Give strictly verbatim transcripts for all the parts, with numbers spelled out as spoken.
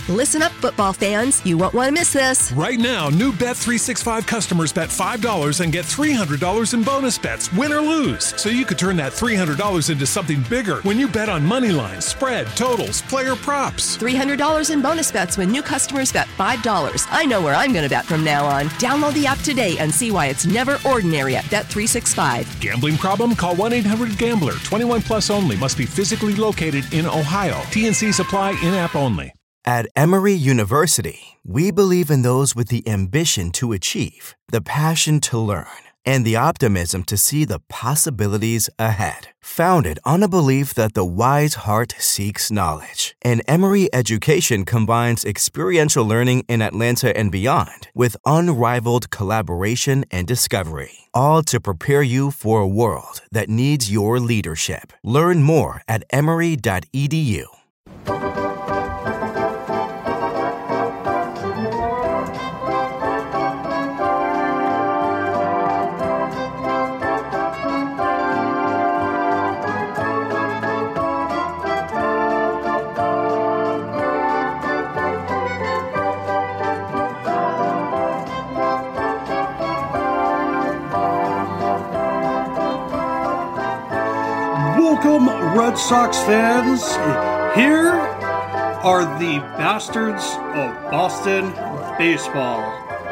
Listen up, football fans. You won't want to miss this. Right now, new Bet three sixty-five customers bet five dollars and get three hundred dollars in bonus bets, win or lose. So you could turn that three hundred dollars into something bigger when you bet on money lines, spread, totals, player props. three hundred dollars in bonus bets when new customers bet five dollars. I know where I'm going to bet from now on. Download the app today and see why it's never ordinary at Bet three sixty-five. Gambling problem? Call one eight hundred gambler. twenty-one plus only. Must be physically located in Ohio. T N Cs apply. In-app only. At Emory University, we believe in those with the ambition to achieve, the passion to learn, and the optimism to see the possibilities ahead. Founded on a belief that the wise heart seeks knowledge, and Emory education combines experiential learning in Atlanta and beyond with unrivaled collaboration and discovery, all to prepare you for a world that needs your leadership. Learn more at emory dot e d u. Welcome, Red Sox fans. Here are the Bastards of Boston Baseball.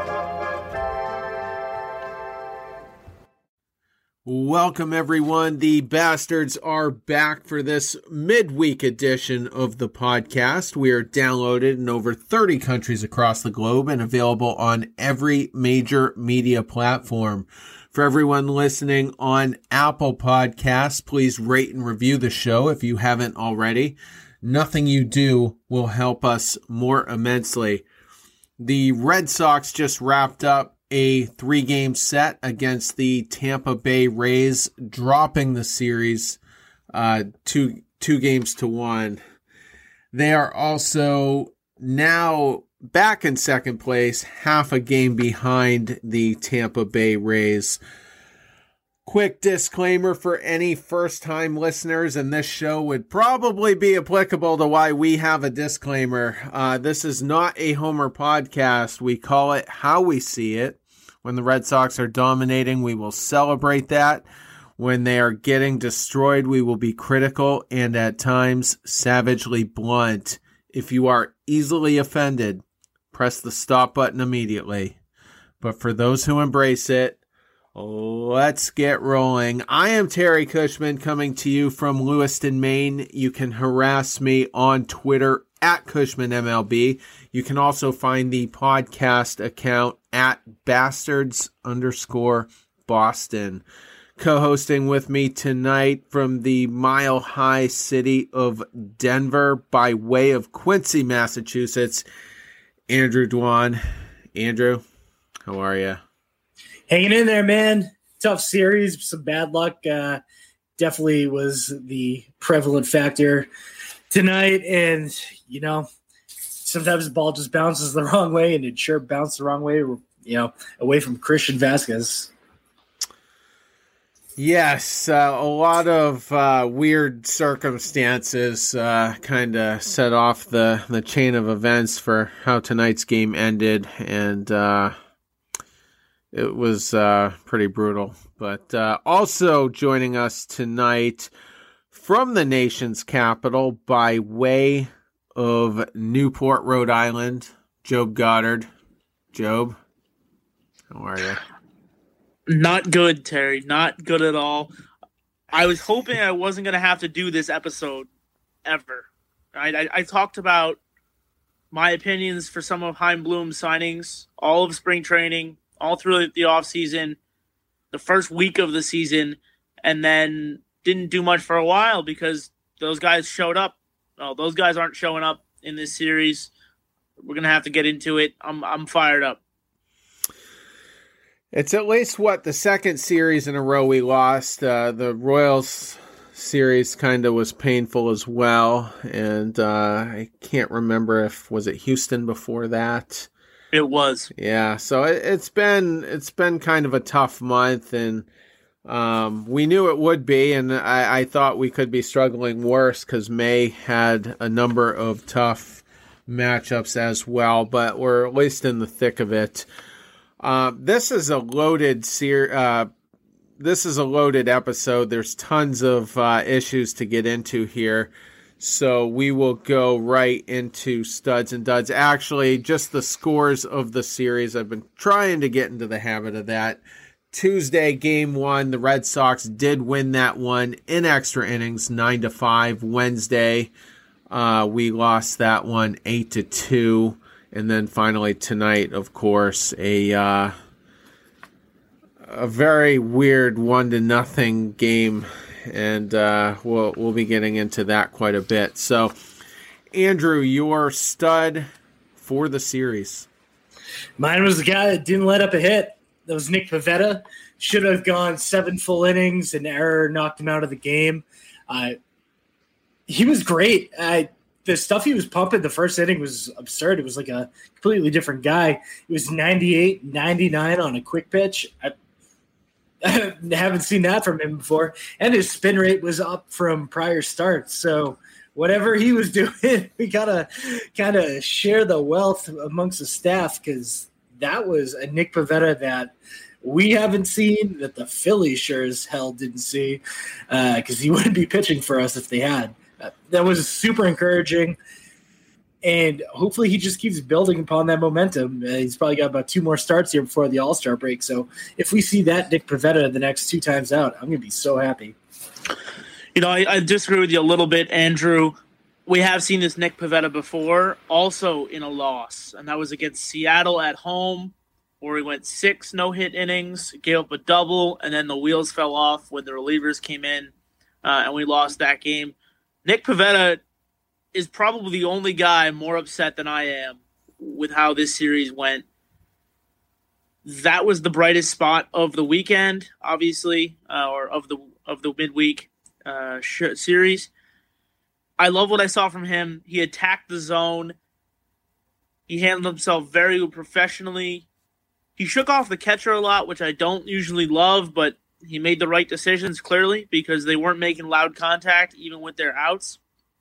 Welcome, everyone. The Bastards are back for this midweek edition of the podcast. We are downloaded in over thirty countries across the globe and available on every major media platform. For everyone listening on Apple Podcasts, please rate and review the show if you haven't already. Nothing you do will help us more immensely. The Red Sox just wrapped up a three-game set against the Tampa Bay Rays, dropping the series uh, two two games to one. They are also now back in second place, half a game behind the Tampa Bay Rays. Quick disclaimer for any first-time listeners, and this show would probably be applicable to why we have a disclaimer. Uh, this is not a Homer podcast. We call it how we see it. When the Red Sox are dominating, we will celebrate that. When they are getting destroyed, we will be critical and at times savagely blunt. If you are easily offended, press the stop button immediately. But for those who embrace it, let's get rolling. I am Terry Cushman coming to you from Lewiston, Maine. You can harass me on Twitter at Cushman M L B. You can also find the podcast account at bastards underscore Boston. Co-hosting with me tonight from the mile-high city of Denver by way of Quincy, Massachusetts, Andrew Dwan. Andrew, how are you? Hanging in there, man. Tough series, some bad luck. Uh, definitely was the prevalent factor tonight. And, you know, sometimes the ball just bounces the wrong way, and it sure bounced the wrong way, you know, away from Christian Vasquez. Yes, uh, a lot of uh, weird circumstances uh, kind of set off the, the chain of events for how tonight's game ended, and uh, it was uh, pretty brutal. But uh, also joining us tonight from the nation's capital by way of Newport, Rhode Island, Job Goddard. Job, how are you? Not good, Terry. Not good at all. I was hoping I wasn't going to have to do this episode ever. I, I, I talked about my opinions for some of Chaim Bloom's signings, all of spring training, all through the offseason, the first week of the season, and then didn't do much for a while because those guys showed up. Well, those guys aren't showing up in this series. We're going to have to get into it. I'm I'm fired up. It's at least, what, the second series in a row we lost. Uh, the Royals series kind of was painful as well. And uh, I can't remember if, was it Houston before that? It was. Yeah, so it, it's been it's been kind of a tough month, and um, we knew it would be, and I, I thought we could be struggling worse because May had a number of tough matchups as well, but we're at least in the thick of it. Uh, this is a loaded ser- uh, this is a loaded episode. There's tons of uh, issues to get into here. So we will go right into studs and duds. Actually, just the scores of the series. I've been trying to get into the habit of that. Tuesday, game one, the Red Sox did win that one in extra innings, nine to five. Wednesday, uh, we lost that one eight to two. And then finally tonight, of course, a uh, a very weird one to nothing game. And uh, we'll we'll be getting into that quite a bit. So, Andrew, your stud for the series. Mine was the guy that didn't let up a hit. That was Nick Pivetta. Should have gone seven full innings. An error knocked him out of the game. Uh, he was great. I, the stuff he was pumping the first inning was absurd. It was like a completely different guy. It was ninety-eight, ninety-nine on a quick pitch. I, I haven't seen that from him before. And his spin rate was up from prior starts. So whatever he was doing, we got to kind of share the wealth amongst the staff, because that was a Nick Pivetta that we haven't seen, that the Phillies sure as hell didn't see, because uh, he wouldn't be pitching for us if they had. Uh, that was super encouraging. And hopefully he just keeps building upon that momentum. Uh, he's probably got about two more starts here before the All-Star break. So if we see that Nick Pivetta the next two times out, I'm going to be so happy. You know, I, I disagree with you a little bit, Andrew. We have seen this Nick Pivetta before, also in a loss. And that was against Seattle at home, where he went six no-hit innings, gave up a double, and then the wheels fell off when the relievers came in, uh, and we lost that game. Nick Pivetta is probably the only guy more upset than I am with how this series went. That was the brightest spot of the weekend, obviously, uh, or of the of the midweek uh, sh- series. I love what I saw from him. He attacked the zone. He handled himself very professionally. He shook off the catcher a lot, which I don't usually love, but he made the right decisions, clearly, because they weren't making loud contact, even with their outs.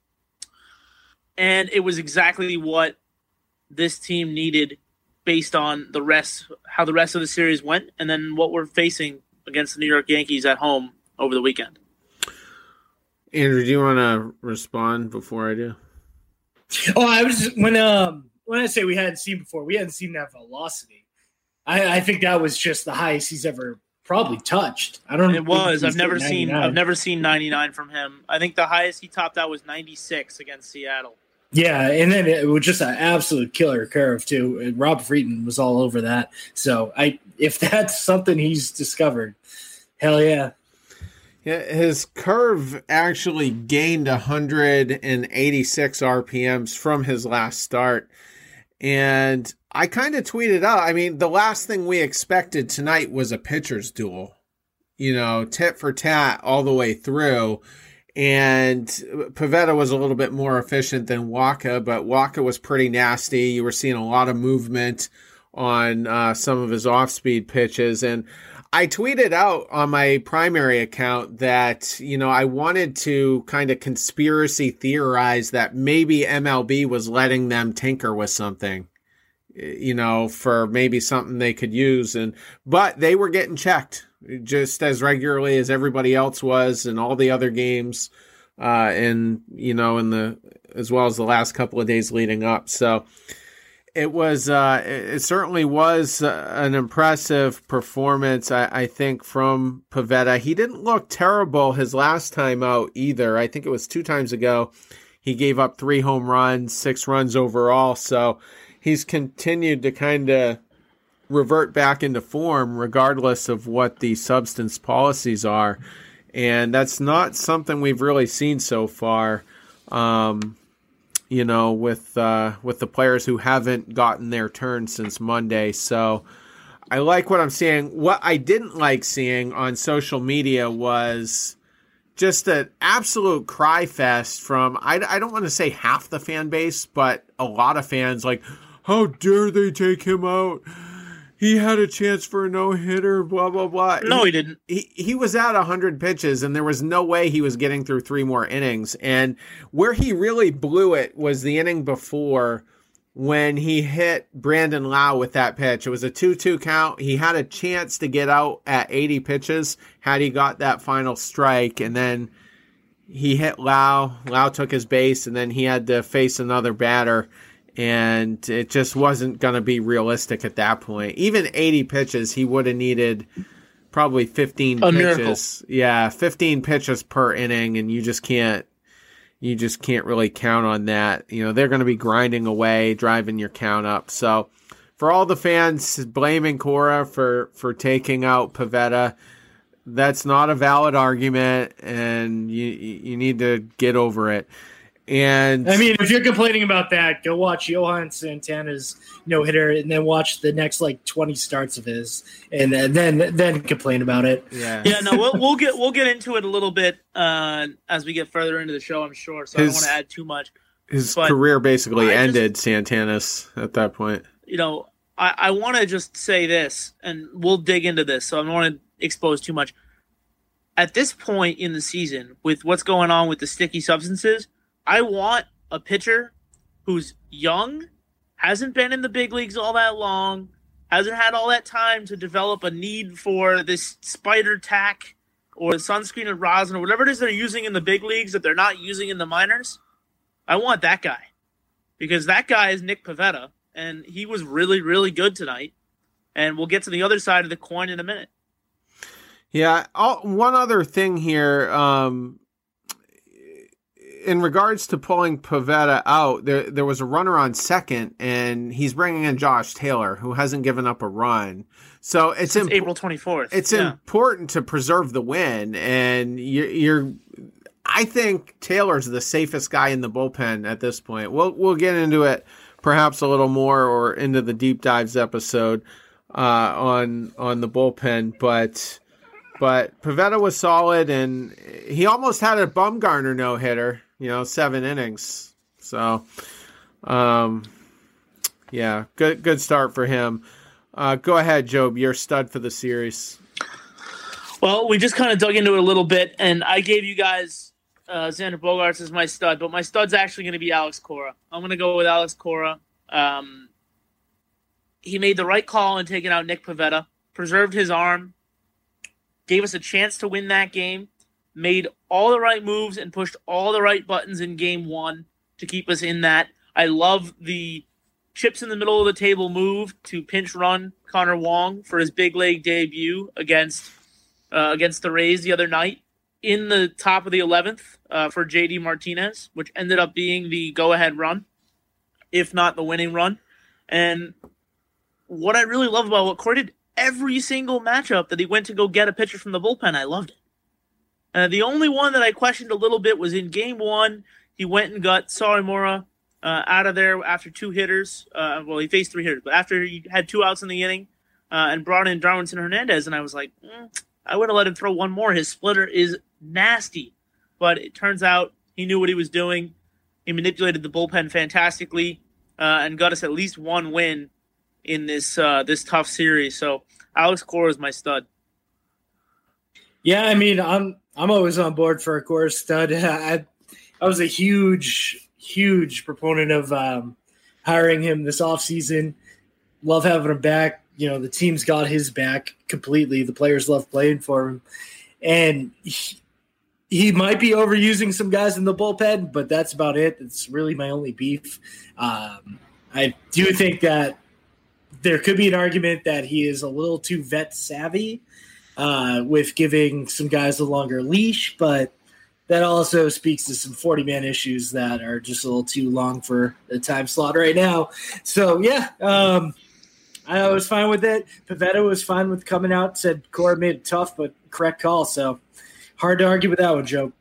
And it was exactly what this team needed based on the rest, how the rest of the series went, and then what we're facing against the New York Yankees at home over the weekend. Andrew, do you want to respond before I do? Oh, I was just, when um when I say we hadn't seen before, we hadn't seen that velocity. I, I think that was just the highest he's ever probably touched. I don't. It was. I've never seen. I've never seen ninety-nine from him. I think the highest he topped out was ninety-six against Seattle. Yeah, and then it was just an absolute killer curve too. And Rob Friedman was all over that. So I, if that's something he's discovered, hell yeah. Yeah, his curve actually gained one hundred eighty-six R P Ms from his last start. And I kind of tweeted out, I mean, the last thing we expected tonight was a pitcher's duel, you know, tit for tat all the way through. And Pivetta was a little bit more efficient than Waka, but Waka was pretty nasty. You were seeing a lot of movement on uh, some of his off-speed pitches. And I tweeted out on my primary account that, you know, I wanted to kind of conspiracy theorize that maybe M L B was letting them tinker with something, you know, for maybe something they could use. And but they were getting checked just as regularly as everybody else was in all the other games, uh, and, you know, in the as well as the last couple of days leading up. So it was, uh, it certainly was an impressive performance, I, I think, from Pivetta. He didn't look terrible his last time out either. I think it was two times ago. He gave up three home runs, six runs overall. So he's continued to kind of revert back into form regardless of what the substance policies are. And that's not something we've really seen so far. Um, you know, with uh, with the players who haven't gotten their turn since Monday. So I like what I'm seeing. What I didn't like seeing on social media was just an absolute cry fest from, I, I don't want to say half the fan base, but a lot of fans like, how dare they take him out? He had a chance for a no-hitter, blah, blah, blah. No, he, he didn't. He he was at one hundred pitches, and there was no way he was getting through three more innings. And where he really blew it was the inning before when he hit Brandon Lau with that pitch. It was a two two count. He had a chance to get out at eighty pitches had he got that final strike, and then he hit Lau. Lau took his base, and then he had to face another batter, and it just wasn't going to be realistic at that point. Even eighty pitches, he would have needed probably fifteen a pitches. miracle. Yeah, fifteen pitches per inning, and you just can't you just can't really count on that. You know, they're going to be grinding away, driving your count up. So for all the fans blaming Cora for, for taking out Pivetta, that's not a valid argument, and you you need to get over it. And I mean, if you're complaining about that, go watch Johan Santana's no hitter, and then watch the next like twenty starts of his, and, and then then complain about it. Yeah, yeah. No, we'll, we'll get we'll get into it a little bit uh, as we get further into the show, I'm sure. So his, I don't want to add too much. His but career basically I ended, just, Santana's at that point. You know, I, I want to just say this, and we'll dig into this. So I don't want to expose too much. At this point in the season, with what's going on with the sticky substances, I want a pitcher who's young, hasn't been in the big leagues all that long, hasn't had all that time to develop a need for this spider tack or sunscreen and rosin or whatever it is they're using in the big leagues that they're not using in the minors. I want that guy, because that guy is Nick Pivetta, and he was really, really good tonight. And we'll get to the other side of the coin in a minute. Yeah, I'll, one other thing here. Um, in regards to pulling Pivetta out, there there was a runner on second, and he's bringing in Josh Taylor, who hasn't given up a run. So it's Since imp- April twenty-fourth. It's yeah. important to preserve the win, and you're, you're. I think Taylor's the safest guy in the bullpen at this point. We'll we'll get into it perhaps a little more, or into the deep dives episode uh, on on the bullpen, but. But Pivetta was solid, and he almost had a Bumgarner no-hitter, you know, seven innings. So, um, yeah, good good start for him. Uh, go ahead, Job, you're stud for the series. Well, we just kind of dug into it a little bit, and I gave you guys uh, Xander Bogaerts as my stud, but my stud's actually going to be Alex Cora. I'm going to go with Alex Cora. Um, he made the right call in taking out Nick Pivetta, preserved his arm, gave us a chance to win that game, made all the right moves, and pushed all the right buttons in game one to keep us in that. I love the chips in the middle of the table move to pinch run Connor Wong for his big league debut against uh, against the Rays the other night in the top of the eleventh uh, for J D Martinez, which ended up being the go-ahead run, if not the winning run. And what I really love about what Corey did, every single matchup that he went to go get a pitcher from the bullpen, I loved it. Uh, the only one that I questioned a little bit was in game one. He went and got Sorimura uh, out of there after two hitters. Uh, well, he faced three hitters, but after he had two outs in the inning uh, and brought in Darwinson Hernandez, and I was like, mm, I would have let him throw one more. His splitter is nasty. But it turns out he knew what he was doing. He manipulated the bullpen fantastically uh, and got us at least one win in this uh, this tough series. So Alex Cora is my stud. Yeah, I mean, I'm I'm always on board for a Cora stud. I, I was a huge, huge proponent of um, hiring him this offseason. Love having him back. You know, the team's got his back completely. The players love playing for him. And he, he might be overusing some guys in the bullpen, but that's about it. It's really my only beef. Um, I do think that there could be an argument that he is a little too vet savvy uh, with giving some guys a longer leash, but that also speaks to some forty-man issues that are just a little too long for the time slot right now. So, yeah, um, I was fine with it. Pivetta was fine with coming out, said Cora made it tough, but correct call. So hard to argue with that one, Joe.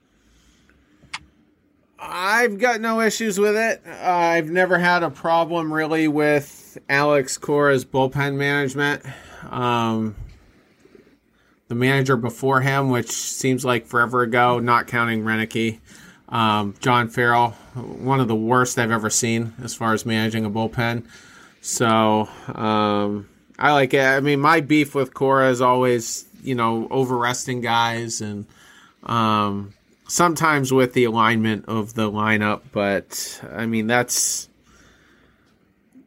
I've got no issues with it. Uh, I've never had a problem really with Alex Cora's bullpen management. Um, the manager before him, which seems like forever ago, not counting Renicky, um, John Farrell, one of the worst I've ever seen as far as managing a bullpen. So um, I like it. I mean, my beef with Cora is always, you know, over-resting guys and um, sometimes with the alignment of the lineup. But, I mean, that's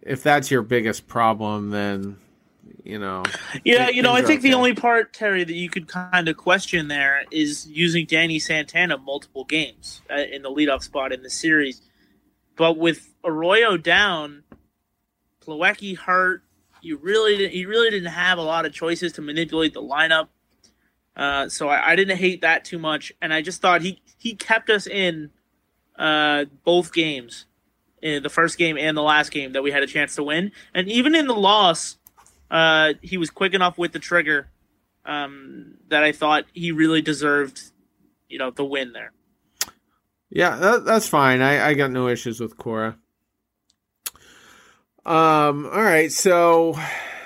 if that's your biggest problem, then you know. Yeah, you know, I think okay. the only part, Terry, that you could kind of question there is using Danny Santana multiple games uh, in the leadoff spot in the series. But with Arroyo down, Plawecki hurt, you really didn't, you really didn't have a lot of choices to manipulate the lineup. Uh, so I, I didn't hate that too much, and I just thought he, he kept us in uh, both games, in the first game and the last game that we had a chance to win. And even in the loss, uh, he was quick enough with the trigger um, that I thought he really deserved, you know, the win there. Yeah, that, that's fine. I, I got no issues with Cora. Um, all right, so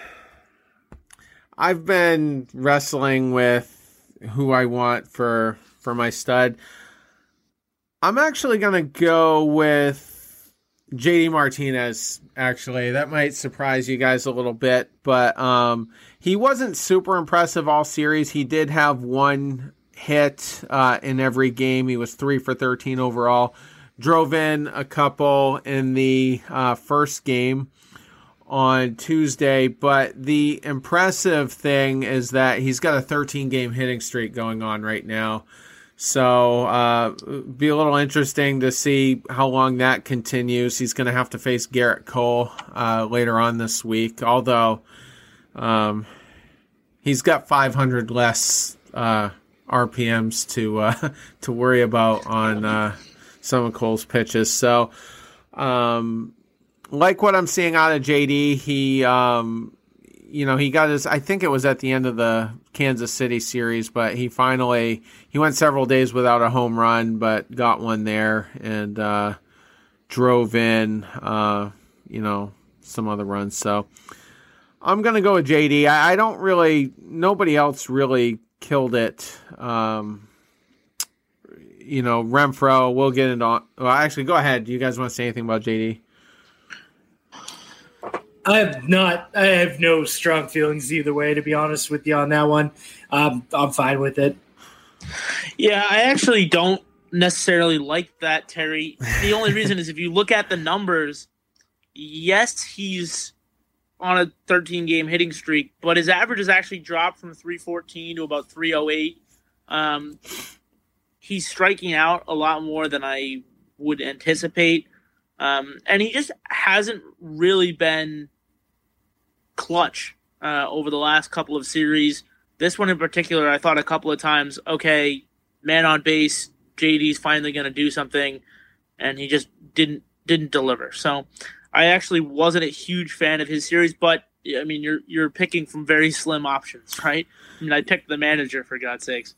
I've been wrestling with who I want for for my stud. I'm actually going to go with J D Martinez, actually. That might surprise you guys a little bit, but um, he wasn't super impressive all series. He did have one hit uh, in every game. He was three for thirteen overall. Drove in a couple in the uh, first game on Tuesday, but the impressive thing is that he's got a thirteen-game hitting streak going on right now. So uh, be a little interesting to see how long that continues. He's going to have to face Garrett Cole uh, later on this week, although um, he's got five hundred less uh, R P Ms to uh, to worry about on uh, some of Cole's pitches. So, um, like what I'm seeing out of J D, he, um, you know, he got his, I think it was at the end of the Kansas City series, but he finally, he went several days without a home run, but got one there and uh, drove in, uh, you know, some other runs. So I'm going to go with J D. I, I don't really, nobody else really killed it. Um, you know, Renfroe, we'll get into, well, actually, go ahead. Do you guys want to say anything about J D? I have not. I have no strong feelings either way, to be honest with you on that one. Um, I'm fine with it. Yeah, I actually don't necessarily like that, Terry. The only reason is if you look at the numbers, yes, he's on a thirteen-game hitting streak, but his average has actually dropped from three fourteen to about three oh eight. Um, he's striking out a lot more than I would anticipate. Um, and he just hasn't really been clutch uh, over the last couple of series. This one in particular, I thought a couple of times, okay, man on base, J D's finally going to do something, and he just didn't didn't deliver. So I actually wasn't a huge fan of his series, but I mean, you're you're picking from very slim options, right? I mean, I picked the manager, for God's sakes.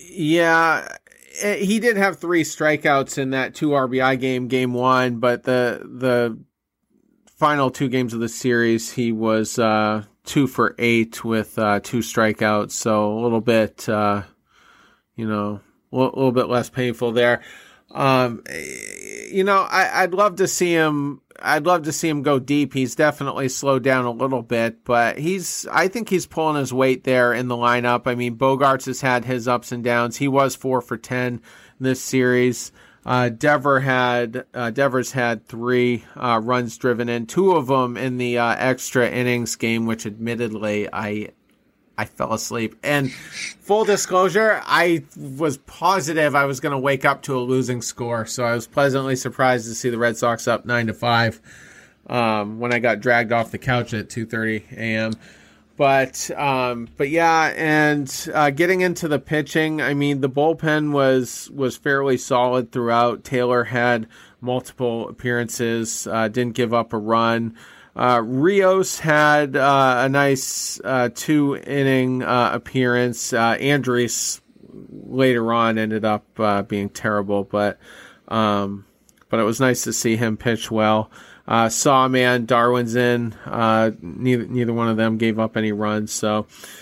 Yeah. He did have three strikeouts in that two R B I game, game one, but the the final two games of the series, he was uh, two for eight with uh, two strikeouts, so a little bit, uh, you know, a little bit less painful there. Um, you know, I, I'd love to see him. I'd love to see him go deep. He's definitely slowed down a little bit, but he's, I think he's pulling his weight there in the lineup. I mean, Bogaerts has had his ups and downs. He was four for ten this series. Uh, Dever had, uh, Devers had three, uh, runs driven in, two of them in the, uh, extra innings game, which admittedly I, I fell asleep. And full disclosure, I was positive I was going to wake up to a losing score, so I was pleasantly surprised to see the Red Sox up nine to five um, when I got dragged off the couch at two thirty a.m. But um, but yeah, and uh, getting into the pitching, I mean, the bullpen was was fairly solid throughout. Taylor had multiple appearances, uh, didn't give up a run. Uh, Rios had uh, a nice uh, two-inning uh, appearance. Uh, Andres later on ended up uh, being terrible, but um, but it was nice to see him pitch well. Uh, Sawman, Darwin's in. Uh, neither neither one of them gave up any runs, so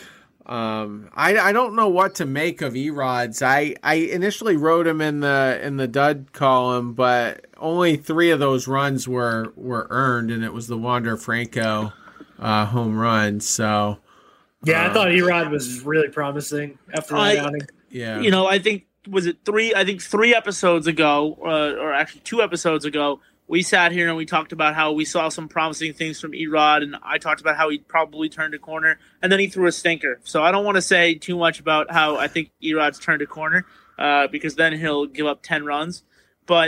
um, I, I don't know what to make of Erods. I, I initially wrote him in the in the dud column, but only three of those runs were, were earned, and it was the Wander Franco uh, home run. So yeah, um, I thought Erod was really promising after that outing. Yeah, you know, I think was it three? I think three episodes ago, uh, or actually two episodes ago, we sat here and we talked about how we saw some promising things from Erod, and I talked about how he probably turned a corner, and then he threw a stinker. So I don't want to say too much about how I think Erod's turned a corner, uh, because then he'll give up ten runs. But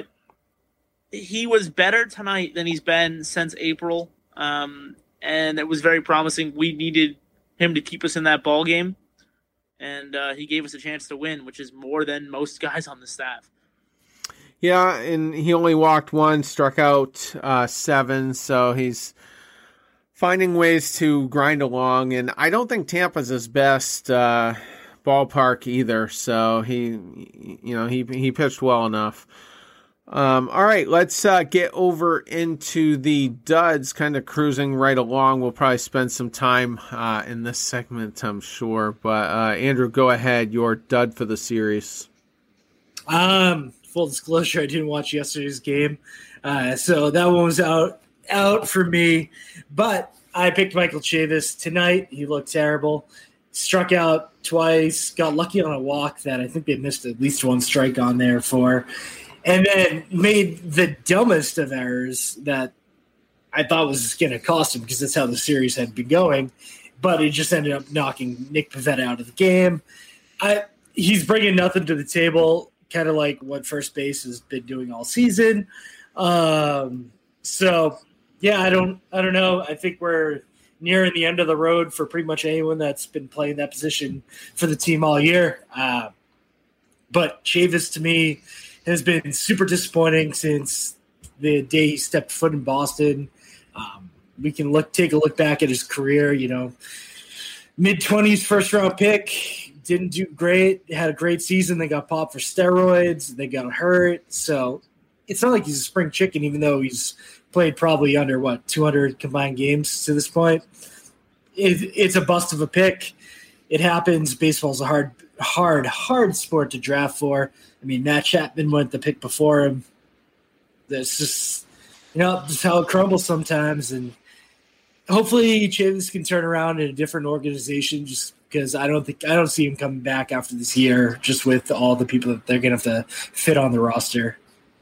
he was better tonight than he's been since April, um, and it was very promising. We needed him to keep us in that ball game, and uh, he gave us a chance to win, which is more than most guys on the staff. Yeah, and he only walked one, struck out uh, seven, so he's finding ways to grind along. And I don't think Tampa's his best uh, ballpark either, so he, you know, he he pitched well enough. Um, all right, let's uh, get over into the duds, kind of cruising right along. We'll probably spend some time uh, in this segment, I'm sure. But uh, Andrew, go ahead. Your dud for the series. Um. Full disclosure, I didn't watch yesterday's game, uh, so that one was out out for me. But I picked Michael Chavis tonight. He looked terrible. Struck out twice. Got lucky on a walk that I think they missed at least one strike on there for. And then made the dumbest of errors that I thought was going to cost him because that's how the series had been going. But it just ended up knocking Nick Pivetta out of the game. I He's bringing nothing to the table, kind of like what first base has been doing all season. Um, so, yeah, I don't I don't know. I think we're nearing the end of the road for pretty much anyone that's been playing that position for the team all year. Uh, but Chavis, to me, has been super disappointing since the day he stepped foot in Boston. Um, we can look take a look back at his career, you know, mid-twenties first-round pick. Didn't do great. Had a great season. They got popped for steroids. They got hurt. So it's not like he's a spring chicken, even though he's played probably under, what, two hundred combined games to this point. It, it's a bust of a pick. It happens. Baseball's a hard, hard, hard sport to draft for. I mean, Matt Chapman went the pick before him. That's just, you know, just how it crumbles sometimes. And hopefully Chavis can turn around in a different organization just because I don't think I don't see him coming back after this year, just with all the people that they're going to have to fit on the roster.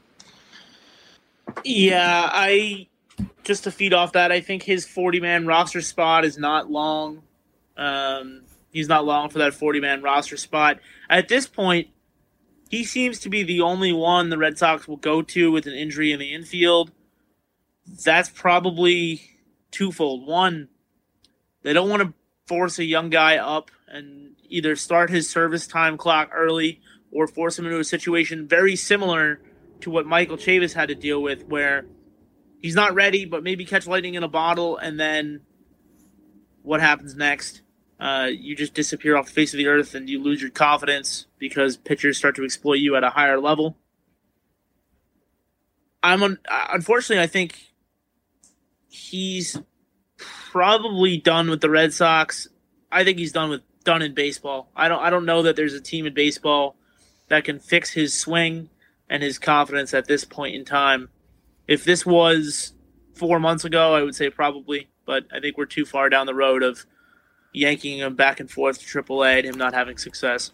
Yeah, I just to feed off that, I think his forty-man roster spot is not long. Um, he's not long for that forty-man roster spot. At this point, he seems to be the only one the Red Sox will go to with an injury in the infield. That's probably twofold. One, they don't want to force a young guy up and either start his service time clock early or force him into a situation very similar to what Michael Chavis had to deal with, where he's not ready, but maybe catch lightning in a bottle, and then what happens next? Uh, you just disappear off the face of the earth and you lose your confidence because pitchers start to exploit you at a higher level. I'm un- unfortunately, I think he's probably done with the Red Sox. I think he's done with done in baseball. I don't I don't know that there's a team in baseball that can fix his swing and his confidence at this point in time. If this was four months ago, I would say probably, but I think we're too far down the road of yanking him back and forth to triple A and him not having success.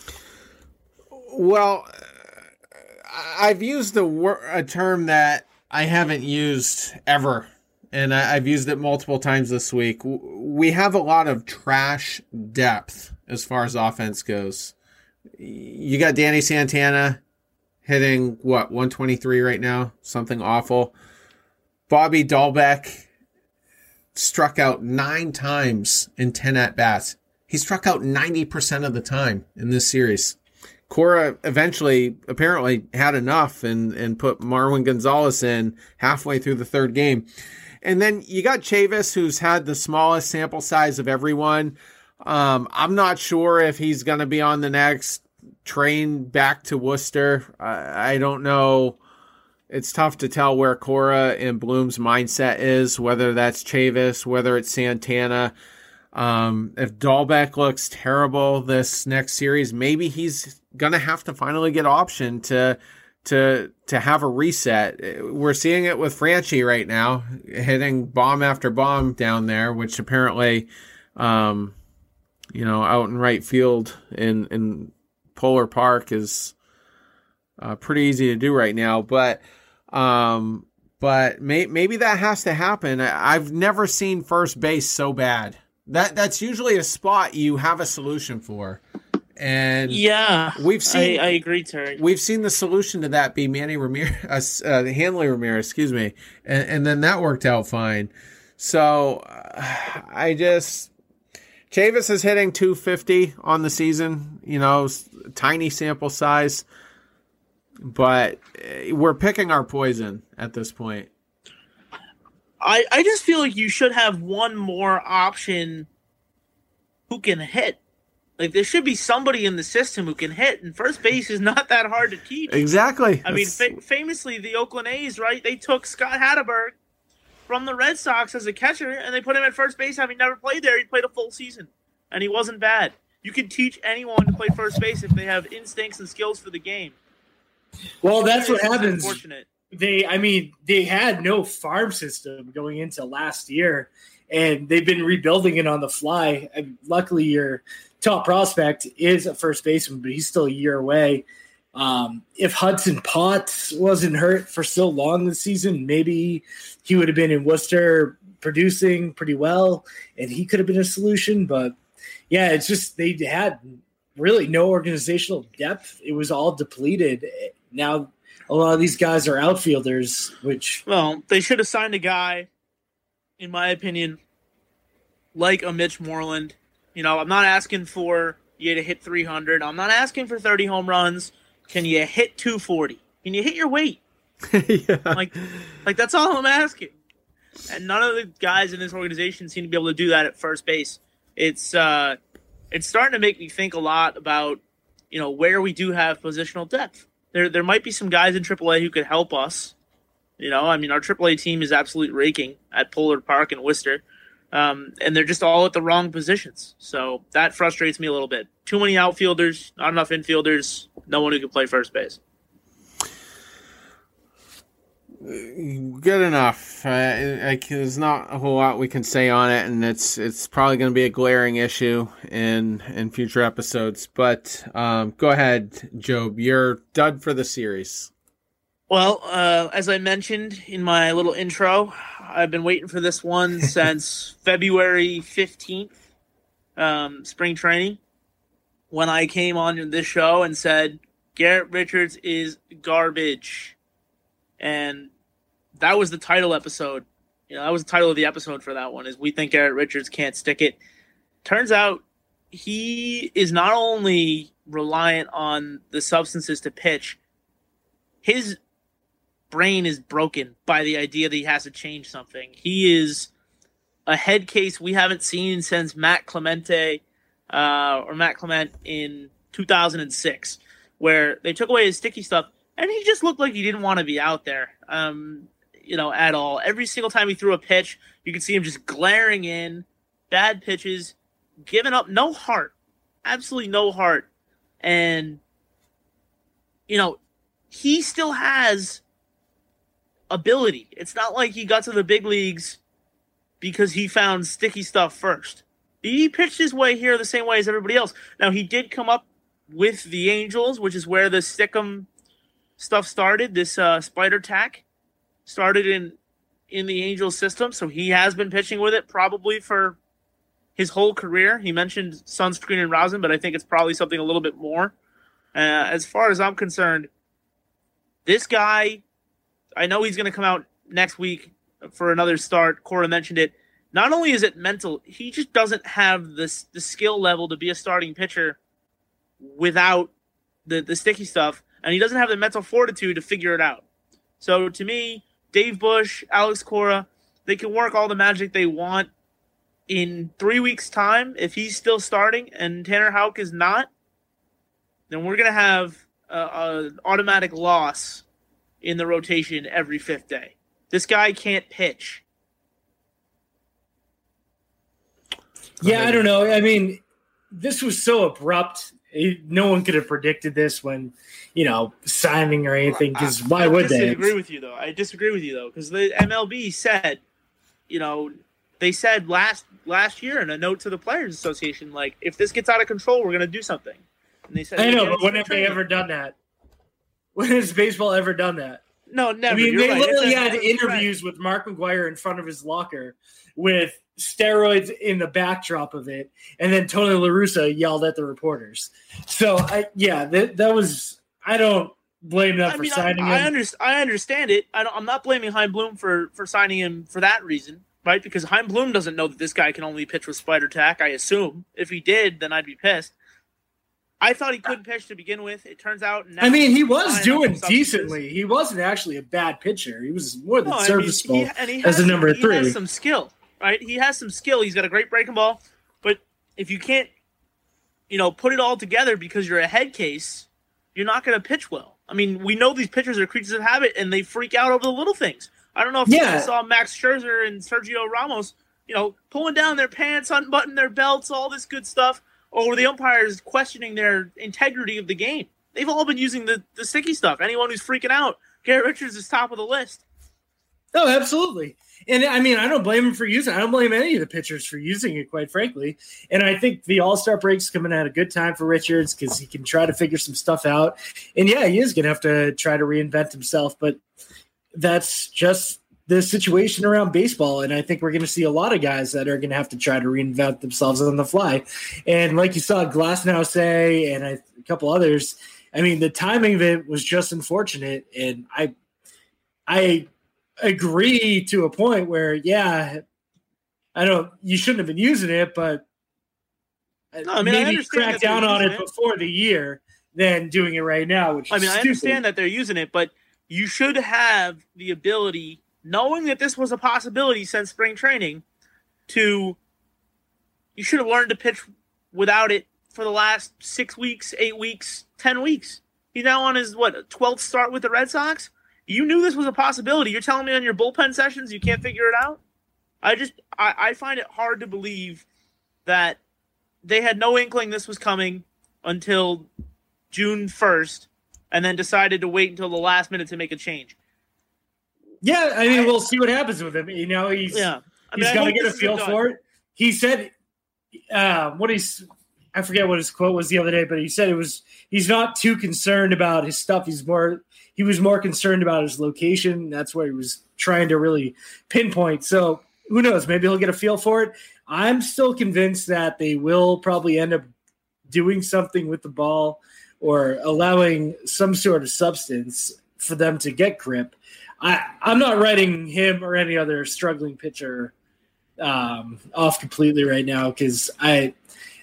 Well, I've used a, wor- a term that I haven't used ever, and I, I've used it multiple times this week. We have a lot of trash depth as far as offense goes. You got Danny Santana hitting, what, one twenty-three right now? Something awful. Bobby Dahlbeck struck out nine times in ten at-bats. He struck out ninety percent of the time in this series. Cora eventually apparently had enough and, and put Marwin Gonzalez in halfway through the third game. And then you got Chavis, who's had the smallest sample size of everyone. Um, I'm not sure if he's going to be on the next train back to Worcester. I, I don't know. It's tough to tell where Cora and Bloom's mindset is, whether that's Chavis, whether it's Santana. Um, if Dahlbeck looks terrible this next series, maybe he's going to have to finally get optioned to to to have a reset. We're seeing it with Franchi right now, hitting bomb after bomb down there, which apparently, um, you know, out in right field in, in Polar Park is uh, pretty easy to do right now. But um, but may, maybe that has to happen. I, I've never seen first base so bad. That that's usually a spot you have a solution for. And yeah, we've seen. I, I agree, Terry. We've seen the solution to that be Manny Ramirez, uh, Hanley Ramirez, excuse me, and, and then that worked out fine. So uh, I just Chavis is hitting two fifty on the season. You know, tiny sample size, but we're picking our poison at this point. I, I just feel like you should have one more option who can hit. Like, there should be somebody in the system who can hit, and first base is not that hard to teach. Exactly. I mean, fa- famously, the Oakland A's, right, they took Scott Hatteberg from the Red Sox as a catcher, and they put him at first base having never played there. He played a full season, and he wasn't bad. You can teach anyone to play first base if they have instincts and skills for the game. Well, that's what happens. Unfortunate. They, I mean, they had no farm system going into last year, and they've been rebuilding it on the fly. And luckily, your top prospect is a first baseman, but he's still a year away. Um, if Hudson Potts wasn't hurt for so long this season, maybe he would have been in Worcester producing pretty well, and he could have been a solution. But, yeah, it's just they had really no organizational depth. It was all depleted. Now – a lot of these guys are outfielders, which... Well, they should have signed a guy, in my opinion, like a Mitch Moreland. You know, I'm not asking for you to hit three hundred. I'm not asking for thirty home runs. Can you hit two forty? Can you hit your weight? yeah. Like, like that's all I'm asking. And none of the guys in this organization seem to be able to do that at first base. It's uh, it's starting to make me think a lot about, you know, where we do have positional depth. There there might be some guys in triple A who could help us. You know, I mean, our triple A team is absolutely raking at Pollard Park and Worcester. Um, and they're just all at the wrong positions. So that frustrates me a little bit. Too many outfielders, not enough infielders, no one who can play first base. Good enough. Uh, like, there's not a whole lot we can say on it, and it's it's probably going to be a glaring issue in in future episodes. But um, go ahead, Job. You're dud for the series. Well, uh, as I mentioned in my little intro, I've been waiting for this one since February fifteenth, um, spring training, when I came on this show and said, Garrett Richards is garbage. And that was the title episode. You know, that was the title of the episode for that one, is We Think Garrett Richards Can't Stick It. Turns out he is not only reliant on the substances to pitch, his brain is broken by the idea that he has to change something. He is a head case we haven't seen since Matt Clemente uh, or Matt Clement in two thousand six, where they took away his sticky stuff, and he just looked like he didn't want to be out there, um, you know, at all. Every single time he threw a pitch, you could see him just glaring in, bad pitches, giving up, no heart, absolutely no heart. And, you know, he still has ability. It's not like he got to the big leagues because he found sticky stuff first. He pitched his way here the same way as everybody else. Now, he did come up with the Angels, which is where the Stickum stuff started. This uh, spider tack started in in the Angels system, so he has been pitching with it probably for his whole career. He mentioned sunscreen and rosin, but I think it's probably something a little bit more. Uh, as far as I'm concerned, this guy, I know he's going to come out next week for another start. Cora mentioned it. Not only is it mental, he just doesn't have this the skill level to be a starting pitcher without the, the sticky stuff, and he doesn't have the mental fortitude to figure it out. So to me, Dave Bush, Alex Cora, they can work all the magic they want. In three weeks' time, if he's still starting and Tanner Houck is not, then we're going to have an automatic loss in the rotation every fifth day. This guy can't pitch. Yeah, I don't know. I mean, this was so abrupt. It, no one could have predicted this when, you know, signing or anything, because why I would they? I disagree with you, though. I disagree with you, though, because the M L B said, you know, they said last last year in a note to the Players Association, like, if this gets out of control, we're going to do something. And they said, I know, but when have they ever done that? When has baseball ever done that? No, never. I mean, You're they right. literally a, had interviews with Mark McGwire in front of his locker with steroids in the backdrop of it, and then Tony La Russa yelled at the reporters. So, I yeah, that, that was – I don't blame them I for mean, signing I, him. I, under, I understand it. I don't, I'm not blaming Chaim Bloom for, for signing him for that reason, right? Because Chaim Bloom doesn't know that this guy can only pitch with spider tack, I assume. If he did, then I'd be pissed. I thought he couldn't pitch to begin with. It turns out now – I mean, he was doing substances. decently. He wasn't actually a bad pitcher. He was more than No, I mean, serviceable he- and he has as a some- number he three. has some skill, right? He has some skill. He's got a great breaking ball. But if you can't, you know, put it all together because you're a head case, you're not going to pitch well. I mean, we know these pitchers are creatures of habit, and they freak out over the little things. I don't know if Yeah. you saw Max Scherzer and Sergio Ramos, you know, pulling down their pants, unbuttoning their belts, all this good stuff, or the umpires questioning their integrity of the game. They've all been using the, the sticky stuff. Anyone who's freaking out, Garrett Richards is top of the list. Oh, absolutely. And I mean, I don't blame him for using it. I don't blame any of the pitchers for using it, quite frankly. And I think the All-Star break's coming at a good time for Richards because he can try to figure some stuff out. And yeah, he is going to have to try to reinvent himself, but that's just the situation around baseball. And I think we're going to see a lot of guys that are going to have to try to reinvent themselves on the fly. And like you saw Glasnow say, and I, a couple others, I mean, the timing of it was just unfortunate. And I, I, agree to a point where, yeah, I don't, you shouldn't have been using it, but no, I mean, maybe I crack down on it, it before the year than doing it right now, which I mean, is I stupid. understand that they're using it, but you should have the ability, knowing that this was a possibility since spring training, to, you should have learned to pitch without it for the last six weeks, eight weeks, ten weeks. He's now on his, what, twelfth start with the Red Sox? You knew this was a possibility. You're telling me on your bullpen sessions you can't figure it out? I just I, I find it hard to believe that they had no inkling this was coming until June first and then decided to wait until the last minute to make a change. Yeah, I mean, I, we'll see what happens with him. You know, he's yeah. I mean, he's got to get a feel for it. He said, uh, what he's I forget what his quote was the other day, but he said it was he's not too concerned about his stuff. He's more he was more concerned about his location. That's where he was trying to really pinpoint. So who knows? Maybe he'll get a feel for it. I'm still convinced that they will probably end up doing something with the ball or allowing some sort of substance for them to get grip. I, I'm not writing him or any other struggling pitcher um, off completely right now because I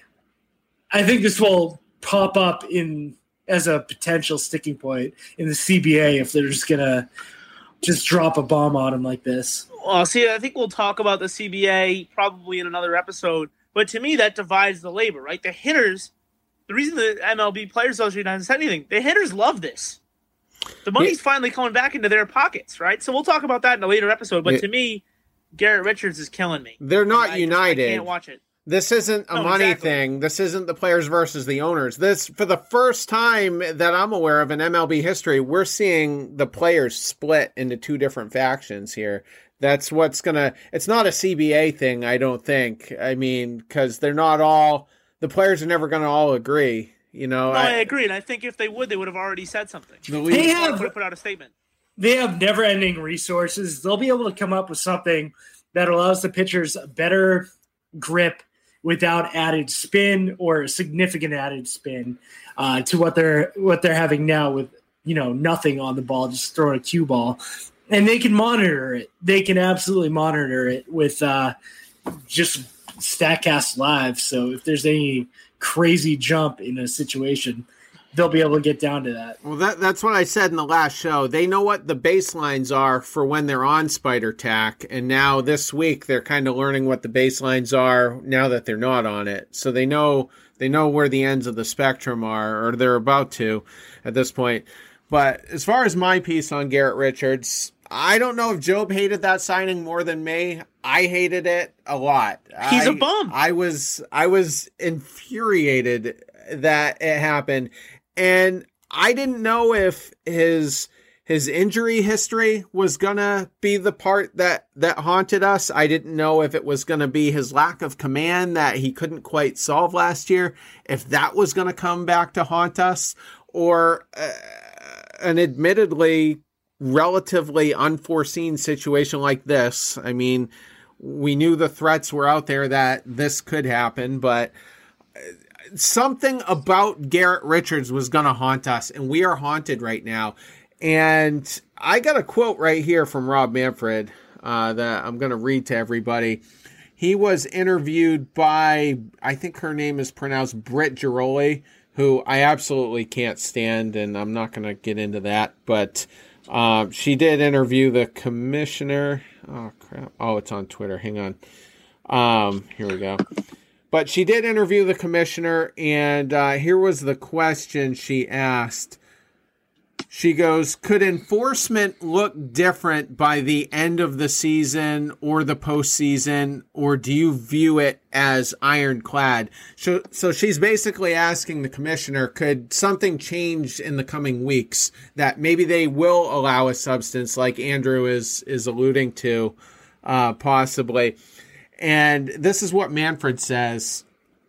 I think this will pop up in as a potential sticking point in the C B A if they're just going to just drop a bomb on him like this. Well, see, I think we'll talk about the C B A probably in another episode, but to me that divides the labor, right? The hitters, the reason the M L B Players Association hasn't said anything, the hitters love this. The money's yeah. finally coming back into their pockets, right? So we'll talk about that in a later episode, but yeah. to me, Garrett Richards is killing me. They're not I united. Just, I can't watch it. This isn't a no, money exactly. thing. This isn't the players versus the owners. This, for the first time that I'm aware of in M L B history, we're seeing the players split into two different factions here. That's what's going to, it's not a C B A thing, I don't think. I mean, because they're not all, the players are never going to all agree. You know, no, I, I agree. And I think if they would, they would have already said something. They have would have put out a statement. They have never ending resources. They'll be able to come up with something that allows the pitchers a better grip without added spin or significant added spin uh, to what they're what they're having now with, you know, nothing on the ball, just throwing a cue ball. And they can monitor it. They can absolutely monitor it with uh, just StatCast Live. So if there's any crazy jump in a situation, they'll be able to get down to that. Well, that that's what I said in the last show. They know what the baselines are for when they're on Spider Tack, and now this week they're kind of learning what the baselines are now that they're not on it. So they know they know where the ends of the spectrum are, or they're about to at this point. But as far as my piece on Garrett Richards, I don't know if Job hated that signing more than me. I hated it a lot. He's I, a bum. I was I was infuriated that it happened. And I didn't know if his his injury history was gonna be the part that, that haunted us. I didn't know if it was gonna be his lack of command that he couldn't quite solve last year, if that was gonna come back to haunt us, or uh, an admittedly relatively unforeseen situation like this. I mean, we knew the threats were out there that this could happen, but something about Garrett Richards was going to haunt us, and we are haunted right now. And I got a quote right here from Rob Manfred uh, that I'm going to read to everybody. He was interviewed by, I think her name is pronounced Britt Giroli, who I absolutely can't stand, and I'm not going to get into that. But uh, she did interview the commissioner. Oh, crap. Oh, it's on Twitter. Hang on. Um, here we go. But she did interview the commissioner, and uh, here was the question she asked. She goes, could enforcement look different by the end of the season or the postseason, or do you view it as ironclad? So, so she's basically asking the commissioner, could something change in the coming weeks that maybe they will allow a substance like Andrew is, is alluding to, uh, possibly. And this is what Manfred says.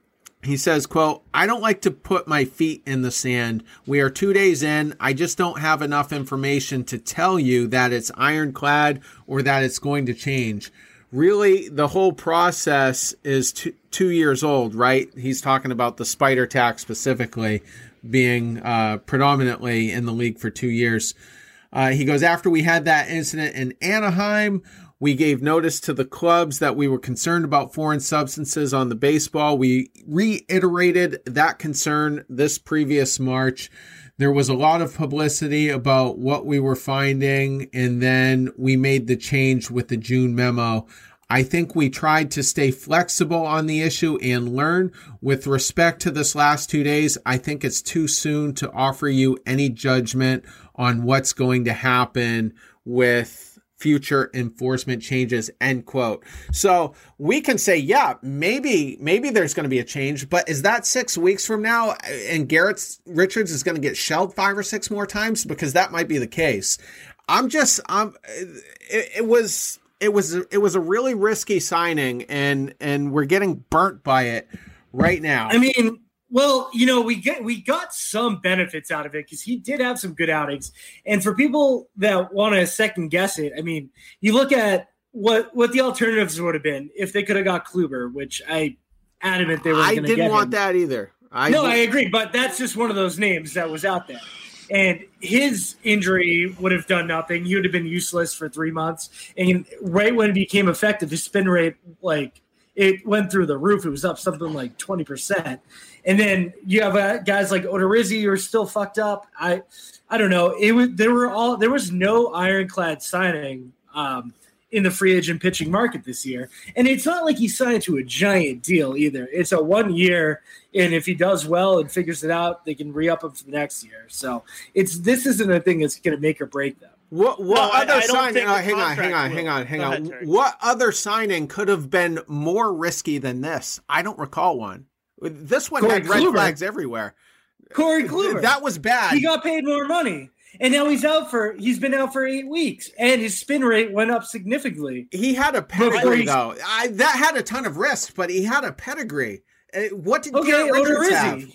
He says, quote, I don't like to put my feet in the sand. We are two days in. I just don't have enough information to tell you that it's ironclad or that it's going to change. Really, the whole process is two, two years old, right? He's talking about the spider tax specifically being uh, predominantly in the league for two years. Uh, he goes, after we had that incident in Anaheim, we gave notice to the clubs that we were concerned about foreign substances on the baseball. We reiterated that concern this previous March. There was a lot of publicity about what we were finding, and then we made the change with the June memo. I think we tried to stay flexible on the issue and learn. With respect to this last two days, I think it's too soon to offer you any judgment on what's going to happen with future enforcement changes, end quote. So we can say, yeah, maybe, maybe there's going to be a change, but is that six weeks from now and Garrett Richards is going to get shelled five or six more times? Because that might be the case. I'm just, um, it, it was, it was, it was a really risky signing, and, and we're getting burnt by it right now. I mean, well, you know, we get we got some benefits out of it because he did have some good outings. And for people that want to second guess it, I mean, you look at what what the alternatives would have been if they could have got Kluber, which I adamant they were going to get. I didn't want him. that either. I no, did. I agree, but that's just one of those names that was out there. And his injury would have done nothing. He would have been useless for three months. And right when it became effective, his spin rate, like, it went through the roof. It was up something like twenty percent. And then you have uh, guys like Odorizzi who are still fucked up. I, I don't know. It was there were all there was no ironclad signing um, in the free agent pitching market this year, and it's not like he signed to a giant deal either. It's a one year, and if he does well and figures it out, they can re-up him for the next year. So it's this isn't a thing that's going to make or break them. What what no, other I, I signing? Uh, hang on, hang on, will. hang on, hang Go on. ahead, Terry. What other signing could have been more risky than this? I don't recall one. This one Corey had red Kluber. flags everywhere. Corey Kluber. That was bad. He got paid more money, and now he's out for he's been out for eight weeks, and his spin rate went up significantly. He had a pedigree, he's- though. I, that had a ton of risk, but he had a pedigree. Uh, What did Okay, Garrett Richards have? Odorizzi.